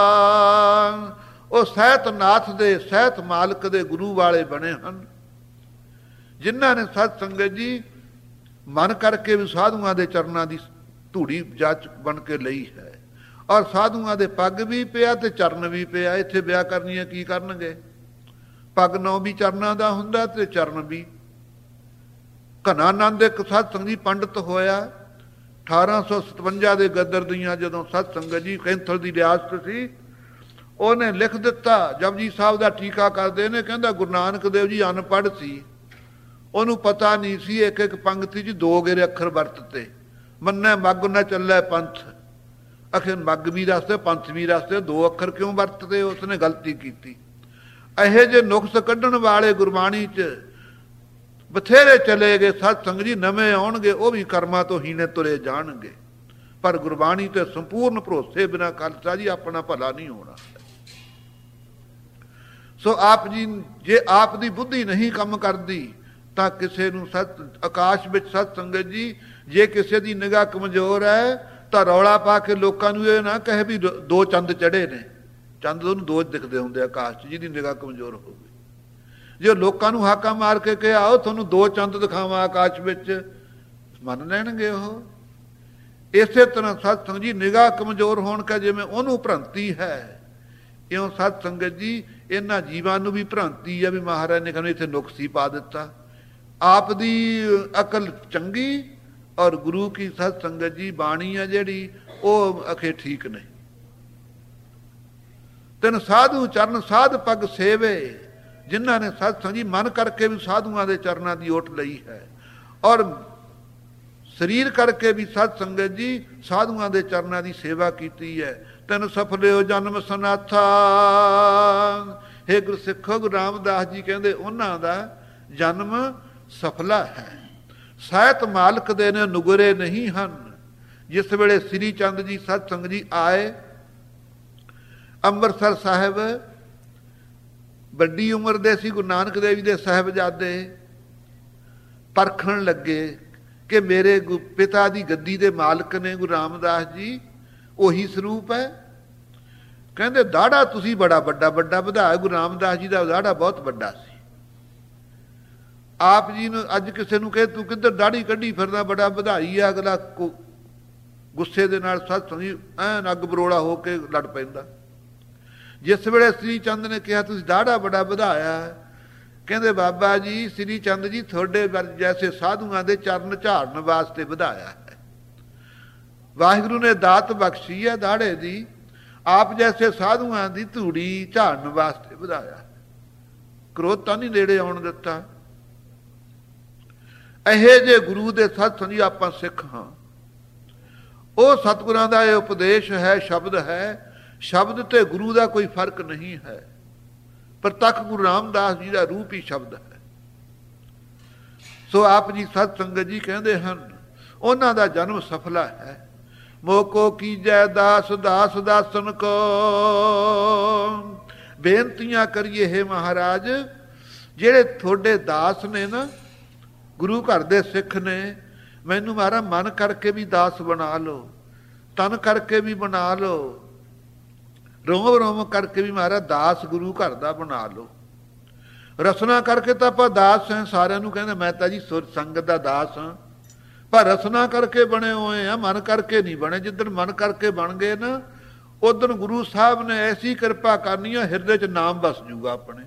ਉਹ ਸਹਿਤ ਨਾਥ ਦੇ, ਸਹਿਤ ਮਾਲਕ ਦੇ ਗੁਰੂ ਵਾਲੇ ਬਣੇ ਹਨ, ਜਿਨ੍ਹਾਂ ਨੇ ਸਤ ਸੰਗਤ ਜੀ ਮਨ ਕਰਕੇ ਵੀ ਸਾਧੂਆਂ ਦੇ ਚਰਨਾਂ ਦੀ ਧੂੜੀ ਜਾਚ ਬਣ ਕੇ ਲਈ ਹੈ। ਔਰ ਸਾਧੂਆਂ ਦੇ ਪੱਗ ਵੀ ਪਿਆ ਤੇ ਚਰਨ ਵੀ ਪਿਆ। ਇੱਥੇ ਵਿਆਹ ਕਰਨੀਆਂ ਕੀ ਕਰਨਗੇ? ਪੱਗ ਨੌ ਵੀ ਚਰਨਾਂ ਦਾ ਹੁੰਦਾ ਤੇ ਚਰਨ ਵੀ। ਘਨਾਨੰਦ ਇੱਕ ਸਤ ਸੰਗਤ ਜੀ ਪੰਡਤ ਹੋਇਆ ਅਠਾਰਾਂ ਸੌ ਸਤਵੰਜਾ ਦੇ ਗੱਦਰ ਦੀਆਂ, ਜਦੋਂ ਸਤ ਸੰਗਤ ਜੀ ਕੈਂਥਲ ਦੀ ਰਿਆਸਤ ਸੀ, ਉਹਨੇ ਲਿਖ ਦਿੱਤਾ। ਜਪਜੀ ਸਾਹਿਬ ਦਾ ਟੀਕਾ ਕਰਦੇ ਨੇ, ਕਹਿੰਦਾ ਗੁਰੂ ਨਾਨਕ ਦੇਵ ਜੀ ਅਨਪੜ੍ਹ ਸੀ, ਉਹਨੂੰ ਪਤਾ ਨਹੀਂ ਸੀ ਇੱਕ ਇੱਕ ਪੰਕਤੀ 'ਚ ਦੋ ਗੇਰੇ ਅੱਖਰ ਵਰਤਤੇ। ਮੰਨੈ ਮੱਗ ਨਾ ਚੱਲੇ ਪੰਥ, ਅਖੇ ਮੱਗ ਵੀ ਰਸਤੇ ਪੰਥ ਵੀ ਰਸਤੇ, ਦੋ ਅੱਖਰ ਕਿਉਂ ਵਰਤਦੇ? ਉਸਨੇ ਗਲਤੀ ਕੀਤੀ। ਇਹੋ ਜਿਹੇ ਨੁਕਸ ਕੱਢਣ ਵਾਲੇ ਗੁਰਬਾਣੀ 'ਚ ਬਥੇਰੇ ਚਲੇ ਗਏ ਸਤ ਸੰਗਤ ਜੀ, ਨਵੇਂ ਆਉਣਗੇ ਉਹ ਵੀ ਕਰਮਾਂ ਤੋਂ ਹੀਣੇ ਤੁਰੇ ਜਾਣਗੇ। ਪਰ ਗੁਰਬਾਣੀ ਤੇ ਸੰਪੂਰਨ ਭਰੋਸੇ ਬਿਨਾਂ ਖਾਲਸਾ ਜੀ ਆਪਣਾ ਭਲਾ ਨਹੀਂ ਹੋਣਾ। ਸੋ ਆਪ ਜੀ ਜੇ ਆਪ ਦੀ ਬੁੱਧੀ ਨਹੀਂ ਕੰਮ ਕਰਦੀ ਤਾਂ ਕਿਸੇ ਨੂੰ ਸਤ ਆਕਾਸ਼ ਵਿੱਚ ਸਤ ਸੰਗਤ ਜੀ ਜੇ ਕਿਸੇ ਦੀ ਨਿਗਾਹ ਕਮਜ਼ੋਰ ਹੈ ਤਾਂ ਰੌਲਾ ਪਾ ਕੇ ਲੋਕਾਂ ਨੂੰ ਇਹ ਨਾ ਕਹੇ ਵੀ ਦੋ ਚੰਦ ਚੜੇ ਨੇ। ਚੰਦ ਉਹਨੂੰ ਦੋ ਦਿਖਦੇ ਹੁੰਦੇ ਆਕਾਸ਼ 'ਚ, ਜਿਹਦੀ ਨਿਗਾਹ ਕਮਜ਼ੋਰ ਹੋਵੇ। ਜੇ ਲੋਕਾਂ ਨੂੰ ਹਾਕਾ ਮਾਰ ਕੇ ਕਿਹਾ ਆਓ ਤੁਹਾਨੂੰ ਦੋ ਚੰਦ ਦਿਖਾਵਾਂ ਆਕਾਸ਼ ਵਿੱਚ, ਮੰਨ ਲੈਣਗੇ ਉਹ। ਇਸੇ ਤਰ੍ਹਾਂ ਸਤ ਸੰਗਤ ਜੀ ਨਿਗਾਹ ਕਮਜ਼ੋਰ ਹੋਣ ਕਾ ਜਿਵੇਂ ਉਹਨੂੰ ਭ੍ਰਾਂਤੀ ਹੈ, ਇਉਂ ਸਤ ਸੰਗਤ ਜੀ ਇਹਨਾਂ ਜੀਵਾਂ ਨੂੰ ਵੀ ਭ੍ਰਾਂਤੀ ਹੈ ਵੀ ਮਹਾਰਾਜ ਨੇ ਕਹਿੰਦੇ ਇੱਥੇ ਨੁਕਸ ਹੀ ਪਾ ਦਿੱਤਾ। ਆਪ ਦੀ ਅਕਲ ਚੰਗੀ ਔਰ ਗੁਰੂ ਕੀ ਸਤ ਸੰਗਤ ਜੀ ਬਾਣੀ ਹੈ ਜਿਹੜੀ ਉਹ ਅਖੇ ਠੀਕ ਨਹੀਂ। ਤਿੰਨ ਸਾਧੂ ਚਰਨ ਸਾਧ ਪੱਗ ਸੇਵੇ, ਜਿਨ੍ਹਾਂ ਨੇ ਸਤ ਸੰਗਤ ਜੀ ਮਨ ਕਰਕੇ ਵੀ ਸਾਧੂਆਂ ਦੇ ਚਰਨਾਂ ਦੀ ਓਟ ਲਈ ਹੈ, ਔਰ ਸਰੀਰ ਕਰਕੇ ਵੀ ਸਤ ਸੰਗਤ ਜੀ ਸਾਧੂਆਂ ਦੇ ਚਰਨਾਂ ਦੀ ਸੇਵਾ ਕੀਤੀ ਹੈ। ਤੈਨੂੰ ਸਫਲਿਓ ਜਨਮ ਸਨਾਥਾ। ਹੇ ਗੁਰੂ ਸਿੱਖੋ, ਗੁਰੂ ਰਾਮਦਾਸ ਜੀ ਕਹਿੰਦੇ ਉਹਨਾਂ ਦਾ ਜਨਮ ਸਫਲਾ ਹੈ। ਸਾਹਿਤ ਮਾਲਕ ਦੇ ਨੇ ਨੁਗਰੇ ਨਹੀਂ ਹਨ। ਜਿਸ ਵੇਲੇ ਸ੍ਰੀ ਚੰਦ ਜੀ ਸਤ ਸੰਗ ਜੀ ਆਏ ਅੰਮ੍ਰਿਤਸਰ ਸਾਹਿਬ, ਵੱਡੀ ਉਮਰ ਦੇ ਸੀ ਗੁਰੂ ਨਾਨਕ ਦੇਵ ਜੀ ਦੇ ਸਾਹਿਬਜ਼ਾਦੇ, ਪਰਖਣ ਲੱਗੇ ਕਿ ਮੇਰੇ ਪਿਤਾ ਦੀ ਗੱਦੀ ਦੇ ਮਾਲਕ ਨੇ ਗੁਰੂ ਰਾਮਦਾਸ ਜੀ, ਉਹੀ ਸਰੂਪ ਹੈ। ਕਹਿੰਦੇ ਦਾੜਾ ਤੁਸੀਂ ਬੜਾ ਵੱਡਾ ਵੱਡਾ ਵਧਾਇਆ। ਗੁਰੂ ਰਾਮਦਾਸ ਜੀ ਦਾ ਦਾੜਾ ਬਹੁਤ ਵੱਡਾ ਸੀ। ਆਪ ਜੀ ਨੂੰ ਅੱਜ ਕਿਸੇ ਨੂੰ ਕਹੇ ਤੂੰ ਕਿੱਧਰ ਦਾੜੀ ਕੱਢੀ ਫਿਰਦਾ, ਬੜਾ ਵਧਾਈ ਆ, ਅਗਲਾ ਗੁੱਸੇ ਦੇ ਨਾਲ ਸੱਤ ਸੰਗੀ ਐਨ ਅੱਗ ਬਰੋੜਾ ਹੋ ਕੇ ਲੜ ਪੈਂਦਾ। ਜਿਸ ਵੇਲੇ ਸ੍ਰੀ ਚੰਦ ਨੇ ਕਿਹਾ ਤੁਸੀਂ ਦਾੜਾ ਬੜਾ ਵਧਾਇਆ, ਕਹਿੰਦੇ ਬਾਬਾ ਜੀ ਸ੍ਰੀ ਚੰਦ ਜੀ ਤੁਹਾਡੇ ਜੈਸੇ ਸਾਧੂਆਂ ਦੇ ਚਰਨ ਝਾੜਨ ਵਾਸਤੇ ਵਧਾਇਆ ਹੈ। ਵਾਹਿਗੁਰੂ ਨੇ ਦਾਤ ਬਖਸ਼ੀ ਹੈ ਦਾੜੇ ਦੀ, ਆਪ ਜੈਸੇ ਸਾਧੂਆਂ ਦੀ ਧੂੜੀ ਝਾੜਨ ਵਾਸਤੇ ਵਧਾਇਆ। ਕ੍ਰੋਧ ਤਾਂ ਨਹੀਂ ਨੇੜੇ ਆਉਣ ਦਿੱਤਾ। ਇਹੇ ਜੇ ਗੁਰੂ ਦੇ ਸਤ ਸੰਗੀ ਆਪਾਂ ਸਿੱਖ ਹਾਂ। ਉਹ ਸਤਿਗੁਰਾਂ ਦਾ ਇਹ ਉਪਦੇਸ਼ ਹੈ, ਸ਼ਬਦ ਹੈ। ਸ਼ਬਦ ਤੇ ਗੁਰੂ ਦਾ ਕੋਈ ਫਰਕ ਨਹੀਂ ਹੈ। ਪ੍ਰਤੱਖ ਗੁਰੂ ਰਾਮਦਾਸ ਜੀ ਦਾ ਰੂਪ ਹੀ ਸ਼ਬਦ ਹੈ। ਸੋ ਆਪ ਜੀ ਸਤ ਸੰਗਤ ਜੀ ਕਹਿੰਦੇ ਹਨ ਉਹਨਾਂ ਦਾ ਜਨਮ ਸਫਲਾ ਹੈ। ਮੋਕੋ ਕੀਜੈ ਦਾਸ ਦਾਸ ਦਾਸਨ ਕੋ, ਬੇਨਤੀਆਂ ਕਰੀਏ ਹੈ ਮਹਾਰਾਜ, ਜਿਹੜੇ ਤੁਹਾਡੇ ਦਾਸ ਨੇ ਨਾ, ਗੁਰੂ ਘਰ ਦੇ ਸਿੱਖ ਨੇ, ਮੈਨੂੰ ਮਾਰਾ ਮਨ ਕਰਕੇ ਵੀ ਦਾਸ ਬਣਾ ਲਓ, ਤਨ ਕਰਕੇ ਵੀ ਬਣਾ ਲਓ, ਰੋਮ ਰੋਮ ਕਰਕੇ ਵੀ ਮਾਰਾ ਦਾਸ ਗੁਰੂ ਘਰ ਦਾ ਬਣਾ ਲਓ। ਰਸਨਾ ਕਰਕੇ ਤਾਂ ਆਪਾਂ ਦਾਸ ਹਾਂ, ਸਾਰਿਆਂ ਨੂੰ ਕਹਿੰਦੇ ਮੈਂ ਤਾਂ ਜੀ ਸੁਰ ਸੰਗਤ ਦਾ ਦਾਸ ਹਾਂ, ਪਰ ਰਸਨਾ ਕਰਕੇ ਬਣੇ ਹੋਏ ਆ, ਮਨ ਕਰਕੇ ਨਹੀਂ ਬਣੇ। ਜਿੱਦਣ ਮਨ ਕਰਕੇ ਬਣ ਗਏ ਨਾ, ਉਦਣ ਗੁਰੂ ਸਾਹਿਬ ਨੇ ਐਸੀ ਕਿਰਪਾ ਕਰਨੀ ਆ, ਹਿਰਦੇ 'ਚ ਨਾਮ ਵਸ ਜੂਗਾ ਆਪਣੇ।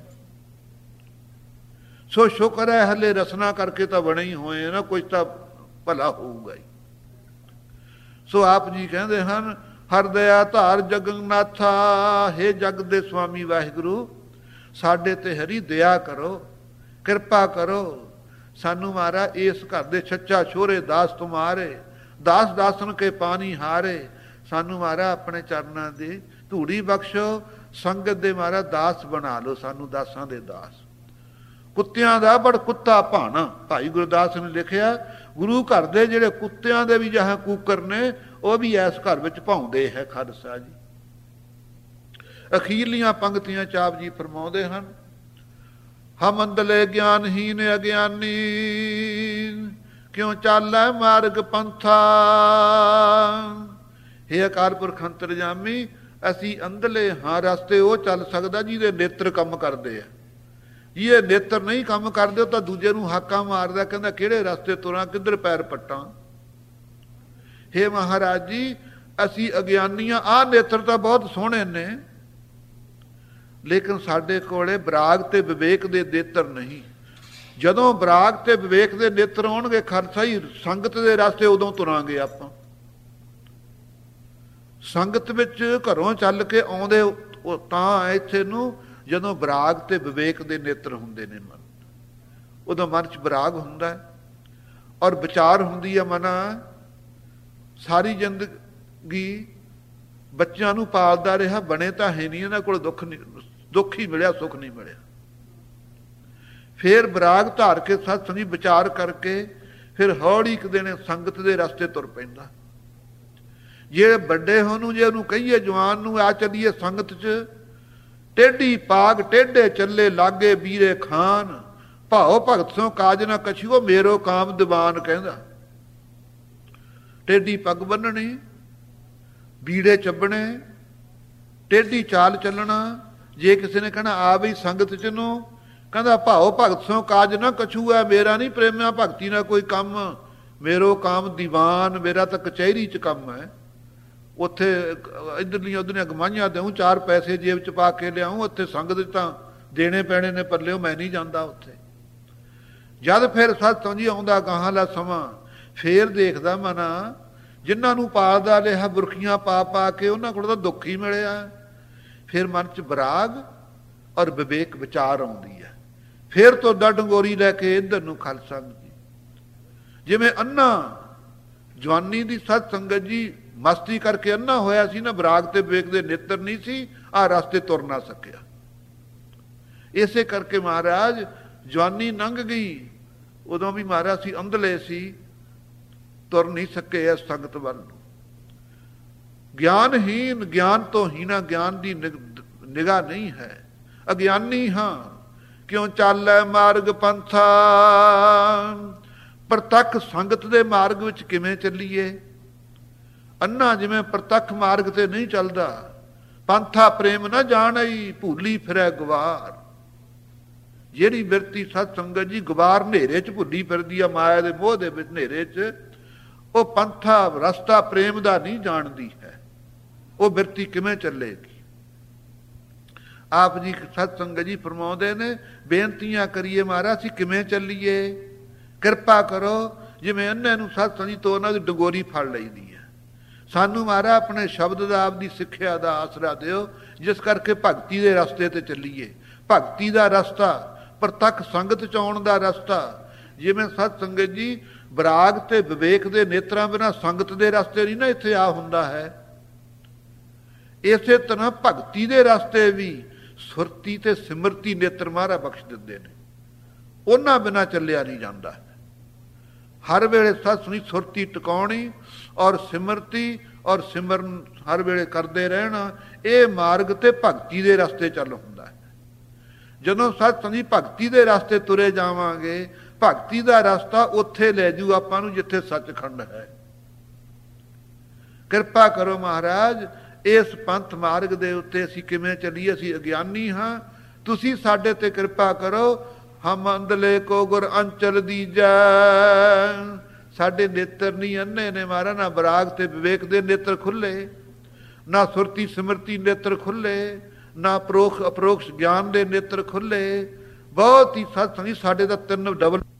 ਸੋ ਸ਼ੁਕਰ ਹੈ ਹਲੇ ਰਸਨਾ ਕਰਕੇ ਤਾਂ ਬਣੇ ਹੀ ਹੋਏ ਨਾ, ਕੁਝ ਤਾਂ ਭਲਾ ਹੋਊਗਾ ਹੀ। ਸੋ ਆਪ ਜੀ ਕਹਿੰਦੇ ਹਨ ਹਰ ਦਇਆ ਧਾਰ ਜਗਨਨਾਥਾ, ਹੇ ਜਗ ਦੇ ਸੁਆਮੀ ਵਾਹਿਗੁਰੂ, ਸਾਡੇ ਤੇ ਹਰੀ ਦਇਆ ਕਰੋ, ਕਿਰਪਾ ਕਰੋ। ਸਾਨੂੰ ਮਾਰਾ ਇਸ ਘਰ ਦੇ ਛੱਚਾ ਛੋਰੇ ਦਾਸ ਤੁਮਾਰੇ, ਦਾਸ ਦਾਸਨ ਕੇ ਪਾਣੀ ਹਾਰੇ। ਸਾਨੂੰ ਮਾਰਾ ਆਪਣੇ ਚਰਨਾਂ ਦੀ ਧੂੜੀ ਬਖਸ਼ੋ, ਸੰਗਤ ਦੇ ਮਾਰਾ ਦਾਸ ਬਣਾ ਲਓ, ਸਾਨੂੰ ਦਾਸਾਂ ਦੇ ਦਾਸ। ਕੁੱਤਿਆਂ ਦਾ ਬੜ ਕੁੱਤਾ ਭਾਣਾ, ਭਾਈ ਗੁਰਦਾਸ ਨੇ ਲਿਖਿਆ, ਗੁਰੂ ਘਰ ਦੇ ਜਿਹੜੇ ਕੁੱਤਿਆਂ ਦੇ ਵੀ ਜਹਾਂ ਕੂਕਰ ਨੇ, ਉਹ ਵੀ ਇਸ ਘਰ ਵਿੱਚ ਭਾਉਂਦੇ ਹੈ ਖਾਲਸਾ ਜੀ। ਅਖੀਰਲੀਆਂ ਪੰਕਤੀਆਂ ਚ ਆਪ ਜੀ ਫਰਮਾਉਂਦੇ ਹਨ, ਹਮ ਅੰਦਲੇ ਗਿਆਨਹੀਨ ਅਗਿਆਨੀ, ਕਿਉਂ ਚਾਲੈ ਮਾਰਗ ਪੰਥਾ। ਹੇ ਅਕਾਲ ਪੁਰਖ ਅੰਤਰਜਾਮੀ, ਅਸੀਂ ਅੰਦਲੇ ਹਾਂ, ਰਸਤੇ ਉਹ ਚੱਲ ਸਕਦਾ ਜਿਹਦੇ ਨੇਤਰ ਕੰਮ ਕਰਦੇ ਆ। ਇਹ ਨੇਤਰ ਨਹੀਂ ਕੰਮ ਕਰਦੇ, ਉਹ ਤਾਂ ਦੂਜੇ ਨੂੰ ਹਾਕਾਂ ਮਾਰਦਾ, ਕਹਿੰਦਾ ਕਿਹੜੇ ਰਸਤੇ ਤੁਰਾਂ, ਕਿੱਧਰ ਪੈਰ ਪੱਟਾਂ। ਹੇ ਮਹਾਰਾਜ ਜੀ, ਅਸੀਂ ਅਗਿਆਨੀਆਂ, ਆਹ ਨੇਤਰ ਤਾਂ ਬਹੁਤ ਸੋਹਣੇ ਨੇ, ਲੇਕਿਨ ਸਾਡੇ ਕੋਲੇ ਬਰਾਗ ਤੇ ਵਿਵੇਕ ਦੇ ਨੇਤਰ ਨਹੀਂ। ਜਦੋਂ ਬਰਾਗ ਤੇ ਵਿਵੇਕ ਦੇ ਨੇਤਰ ਆਉਣਗੇ ਖਾਲਸਾ ਹੀ, ਸੰਗਤ ਦੇ ਰਸਤੇ ਉਦੋਂ ਤੁਰਾਂਗੇ ਆਪਾਂ। ਸੰਗਤ ਵਿੱਚ ਘਰੋਂ ਚੱਲ ਕੇ ਆਉਂਦੇ ਤਾਂ ਇੱਥੇ ਨੂੰ, ਜਦੋਂ ਬਰਾਗ ਤੇ ਵਿਵੇਕ ਦੇ ਨੇਤਰ ਹੁੰਦੇ ਨੇ ਮਨ, ਉਦੋਂ ਮਨ 'ਚ ਬਰਾਗ ਹੁੰਦਾ ਹੈ ਔਰ ਵਿਚਾਰ ਹੁੰਦੀ ਹੈ। ਮਨਾ ਸਾਰੀ ਜ਼ਿੰਦਗੀ ਬੱਚਿਆਂ ਨੂੰ ਪਾਲਦਾ ਰਿਹਾ, ਬਣੇ ਤਾਂ ਹੈ ਨਹੀਂ, ਇਹਨਾਂ ਕੋਲ ਦੁੱਖ ਨਹੀਂ, ਦੁੱਖ ਹੀ ਮਿਲਿਆ, ਸੁੱਖ ਨਹੀਂ ਮਿਲਿਆ। ਫਿਰ ਬਰਾਗ ਧਾਰ ਕੇ ਸਤ ਸੰਗੀ ਵਿਚਾਰ ਕਰਕੇ ਫਿਰ ਹੌਲੀ ਇੱਕ ਦਿਨ ਸੰਗਤ ਦੇ ਰਸਤੇ ਤੁਰ ਪੈਂਦਾ। ਜੇ ਵੱਡੇ ਹੋਨੂੰ, ਜੇ ਉਹਨੂੰ ਕਹੀਏ ਜਵਾਨ ਨੂੰ ਆ ਚੱਲੀਏ ਸੰਗਤ 'ਚ, ਟੇਢੀ ਪਾਗ ਟੇਢੇ ਚੱਲੇ ਲਾਗੇ ਵੀਰੇ ਖਾਨ, ਭਾਓ ਭਗਤ ਸੋ ਕਾਜ ਨਾ ਕਛੂਓ, ਮੇਰੋ ਕਾਮ ਦੀਵਾਨ ਕਹਿੰਦਾ। ਟੇਢੀ ਪੱਗ ਬੰਨਣੀ, ਬੀੜੇ ਚੱਬਣੇ, ਟੇਢੀ ਚਾਲ ਚੱਲਣਾ। ਜੇ ਕਿਸੇ ਨੇ ਕਹਿਣਾ ਆ ਬਈ ਸੰਗਤ 'ਚ ਨੂੰ, ਕਹਿੰਦਾ ਭਾਓ ਭਗਤ ਸੋ ਕਾਜ ਨਾ ਕਛੂ ਹੈ, ਮੇਰਾ ਨਹੀਂ ਪ੍ਰੇਮਿਆ ਭਗਤੀ ਨਾਲ ਕੋਈ ਕੰਮ, ਮੇਰੋ ਕਾਮ ਦੀਵਾਨ, ਮੇਰਾ ਤਾਂ ਕਚਹਿਰੀ 'ਚ ਕੰਮ ਹੈ। ਉੱਥੇ ਇੱਧਰਲੀਆਂ ਉੱਧਰਲੀਆਂ ਗਮਾਈਆਂ ਦੇਊਂ, ਚਾਰ ਪੈਸੇ ਜੇਬ 'ਚ ਪਾ ਕੇ ਲਿਆਊਂ, ਉੱਥੇ ਸੰਗਤ 'ਚ ਤਾਂ ਦੇਣੇ ਪੈਣੇ ਨੇ ਪੱਲਿਓ, ਮੈਂ ਨਹੀਂ ਜਾਂਦਾ ਉੱਥੇ। ਜਦ ਫਿਰ ਸਤ ਸੰਗੀ ਆਉਂਦਾ ਗਾਹਾਂ ਲਾ ਸਮਾਂ, ਫੇਰ ਦੇਖਦਾ ਮਨਾ ਜਿਨ੍ਹਾਂ ਨੂੰ ਪਾਲਦਾ ਲਿਆ ਬੁਰਖੀਆਂ ਪਾ ਪਾ ਕੇ, ਉਹਨਾਂ ਕੋਲ ਤਾਂ ਦੁੱਖ ਹੀ ਮਿਲਿਆ। ਫਿਰ ਮਨ 'ਚ ਬਰਾਗ ਔਰ ਵਿਵੇਕ ਵਿਚਾਰ ਆਉਂਦੀ ਹੈ। ਫਿਰ ਤੋਂ ਦਾ ਡੰਗੋਰੀ ਲੈ ਕੇ ਇੱਧਰ ਨੂੰ ਖਾਲਸਾ ਜੀ, ਜਿਵੇਂ ਅੰਨਾ ਜਵਾਨੀ ਦੀ ਸਤ ਸੰਗਤ ਜੀ ਮਸਤੀ ਕਰਕੇ ਅੰਨਾ ਹੋਇਆ ਸੀ ਨਾ, ਬਰਾਗ ਤੇ ਵਿਵੇਕ ਦੇ ਨੇਤਰ ਨਹੀਂ ਸੀ, ਆਹ ਰਸਤੇ ਤੁਰ ਨਾ ਸਕਿਆ। ਇਸੇ ਕਰਕੇ ਮਹਾਰਾਜ ਜਵਾਨੀ ਲੰਘ ਗਈ, ਉਦੋਂ ਵੀ ਮਹਾਰਾਜ ਸੀ ਅੰਧਲੇ ਸੀ, ਤੁਰ ਨਹੀਂ ਸਕੇ ਇਸ ਸੰਗਤ ਵੱਲ ਨੂੰ। ਗਿਆਨਹੀਨ, ਗਿਆਨ ਤੋਂ ਹੀਣਾ, ਗਿਆਨ ਦੀ ਨਿਗਾਹ ਨਹੀਂ ਹੈ। ਅਗਿਆਨੀ ਹਾਂ ਕਿਉਂ ਚਾਲੈ ਮਾਰਗ ਪੰਥਾ, ਪ੍ਰਤੱਖ ਸੰਗਤ ਦੇ ਮਾਰਗ ਵਿੱਚ ਕਿਵੇਂ ਚੱਲੀਏ। ਅੰਨਾ ਜਿਵੇਂ ਪ੍ਰਤੱਖ ਮਾਰਗ ਤੇ ਨਹੀਂ ਚੱਲਦਾ। ਪੰਥਾ ਪ੍ਰੇਮ ਨਾ ਜਾਣਈ, ਭੁੱਲੀ ਫਿਰੈ ਗਵਾਰ। ਜਿਹੜੀ ਬਿਰਤੀ ਸਤ ਸੰਗਤ ਜੀ ਗਵਾਰ ਹਨੇਰੇ 'ਚ ਭੁੱਲੀ ਫਿਰਦੀ ਆ, ਮਾਇਆ ਦੇ ਮੋਹ ਦੇ ਵਿੱਚ ਹਨੇਰੇ 'ਚ, ਉਹ ਪੰਥਾ ਰਸਤਾ ਪ੍ਰੇਮ ਦਾ ਨਹੀਂ ਜਾਣਦੀ ਹੈ। ਉਹ ਬਿਰਤੀ ਕਿਵੇਂ ਚੱਲੇਗੀ। ਆਪ ਜੀ ਸਤ ਸੰਗਤ ਜੀ ਫਰਮਾਉਂਦੇ ਨੇ, ਬੇਨਤੀਆਂ ਕਰੀਏ ਮਹਾਰਾਜ ਅਸੀਂ ਕਿਵੇਂ ਚੱਲੀਏ, ਕਿਰਪਾ ਕਰੋ। ਜਿਵੇਂ ਅੰਨੇ ਨੂੰ ਸਤ ਸੰਗਤ ਤੋਂ ਉਹਨਾਂ ਦੀ ਡੰਗੋਰੀ ਫੜ ਲਈਦੀ ਹੈ, ਸਾਨੂੰ ਮਹਾਰਾਜ ਆਪਣੇ ਸ਼ਬਦ ਦਾ, ਆਪਦੀ ਸਿੱਖਿਆ ਦਾ ਆਸਰਾ ਦਿਓ, ਜਿਸ ਕਰਕੇ ਭਗਤੀ ਦੇ ਰਸਤੇ ਤੇ ਚੱਲੀਏ। ਭਗਤੀ ਦਾ ਰਸਤਾ, ਪ੍ਰਤੱਖ ਸੰਗਤ 'ਚ ਆਉਣ ਦਾ ਰਸਤਾ। ਜਿਵੇਂ ਸਤ ਸੰਗਤ ਜੀ ਵਿਰਾਗ ਤੇ ਵਿਵੇਕ ਦੇ ਨੇਤਰਾਂ ਬਿਨਾਂ ਸੰਗਤ ਦੇ ਰਸਤੇ ਨਹੀਂ ਨਾ ਇੱਥੇ ਆ ਹੁੰਦਾ ਹੈ। ਇਸੇ ਤਰ੍ਹਾਂ ਭਗਤੀ ਦੇ ਰਸਤੇ ਵੀ ਸੁਰਤੀ ਤੇ ਸਿਮਰਤੀ ਨੇਤਰ ਮਹਾਰਾਜ ਬਖਸ਼ ਦਿੰਦੇ ਨੇ, ਉਹਨਾਂ ਬਿਨਾਂ ਚੱਲਿਆ ਨਹੀਂ ਜਾਂਦਾ। ਹਰ ਵੇਲੇ ਸਤ ਸੁਣੀ ਸੁਰਤੀ ਟਿਕਾਉਣੀ ਔਰ ਸਿਮਰਤੀ ਔਰ ਸਿਮਰਨ ਹਰ ਵੇਲੇ ਕਰਦੇ ਰਹਿਣਾ, ਇਹ ਮਾਰਗ ਤੇ ਭਗਤੀ ਦੇ ਰਸਤੇ ਚੱਲ ਹੁੰਦਾ ਹੈ। ਜਦੋਂ ਸਤ ਸੰਗੀ ਭਗਤੀ ਦੇ ਰਸਤੇ ਤੁਰੇ ਜਾਵਾਂਗੇ, ਭਗਤੀ ਦਾ ਰਸਤਾ ਉੱਥੇ ਲੈ ਜੂ ਆਪਾਂ ਨੂੰ ਜਿੱਥੇ ਸੱਚਖੰਡ ਹੈ। ਕਿਰਪਾ ਕਰੋ ਮਹਾਰਾਜ, ਇਸ ਪੰਥ ਮਾਰਗ ਦੇ ਉੱਤੇ ਅਸੀਂ ਕਿਵੇਂ ਚੱਲੀਏ। ਅਸੀਂ ਅਗਿਆਨੀ ਹਾਂ, ਤੁਸੀਂ ਸਾਡੇ ਤੇ ਕਿਰਪਾ ਕਰੋ। ਹਮ ਅੰਧਲੇ ਕੋ ਗੁਰ ਅੰਚਲ ਦੀਜੈ। ਸਾਡੇ ਨੇਤਰ ਨਹੀਂ ਅੰਨੇ ਨੇ ਮਹਾਰਾਜ, ਨਾ ਵਿਰਾਗ ਤੇ ਵਿਵੇਕ ਦੇ ਨੇਤਰ ਖੁੱਲੇ, ਨਾ ਸੁਰਤੀ ਸਿਮਰਤੀ ਨੇਤਰ ਖੁੱਲੇ, ਨਾ ਪ੍ਰੋਖ ਅਪਰੋਕਸ਼ ਗਿਆਨ ਦੇ ਨੇਤਰ ਖੁੱਲੇ। ਬਹੁਤ ਹੀ ਸਤ ਸੰਗੀ ਸਾਡੇ ਦਾ ਤਿੰਨ ਡਬਲ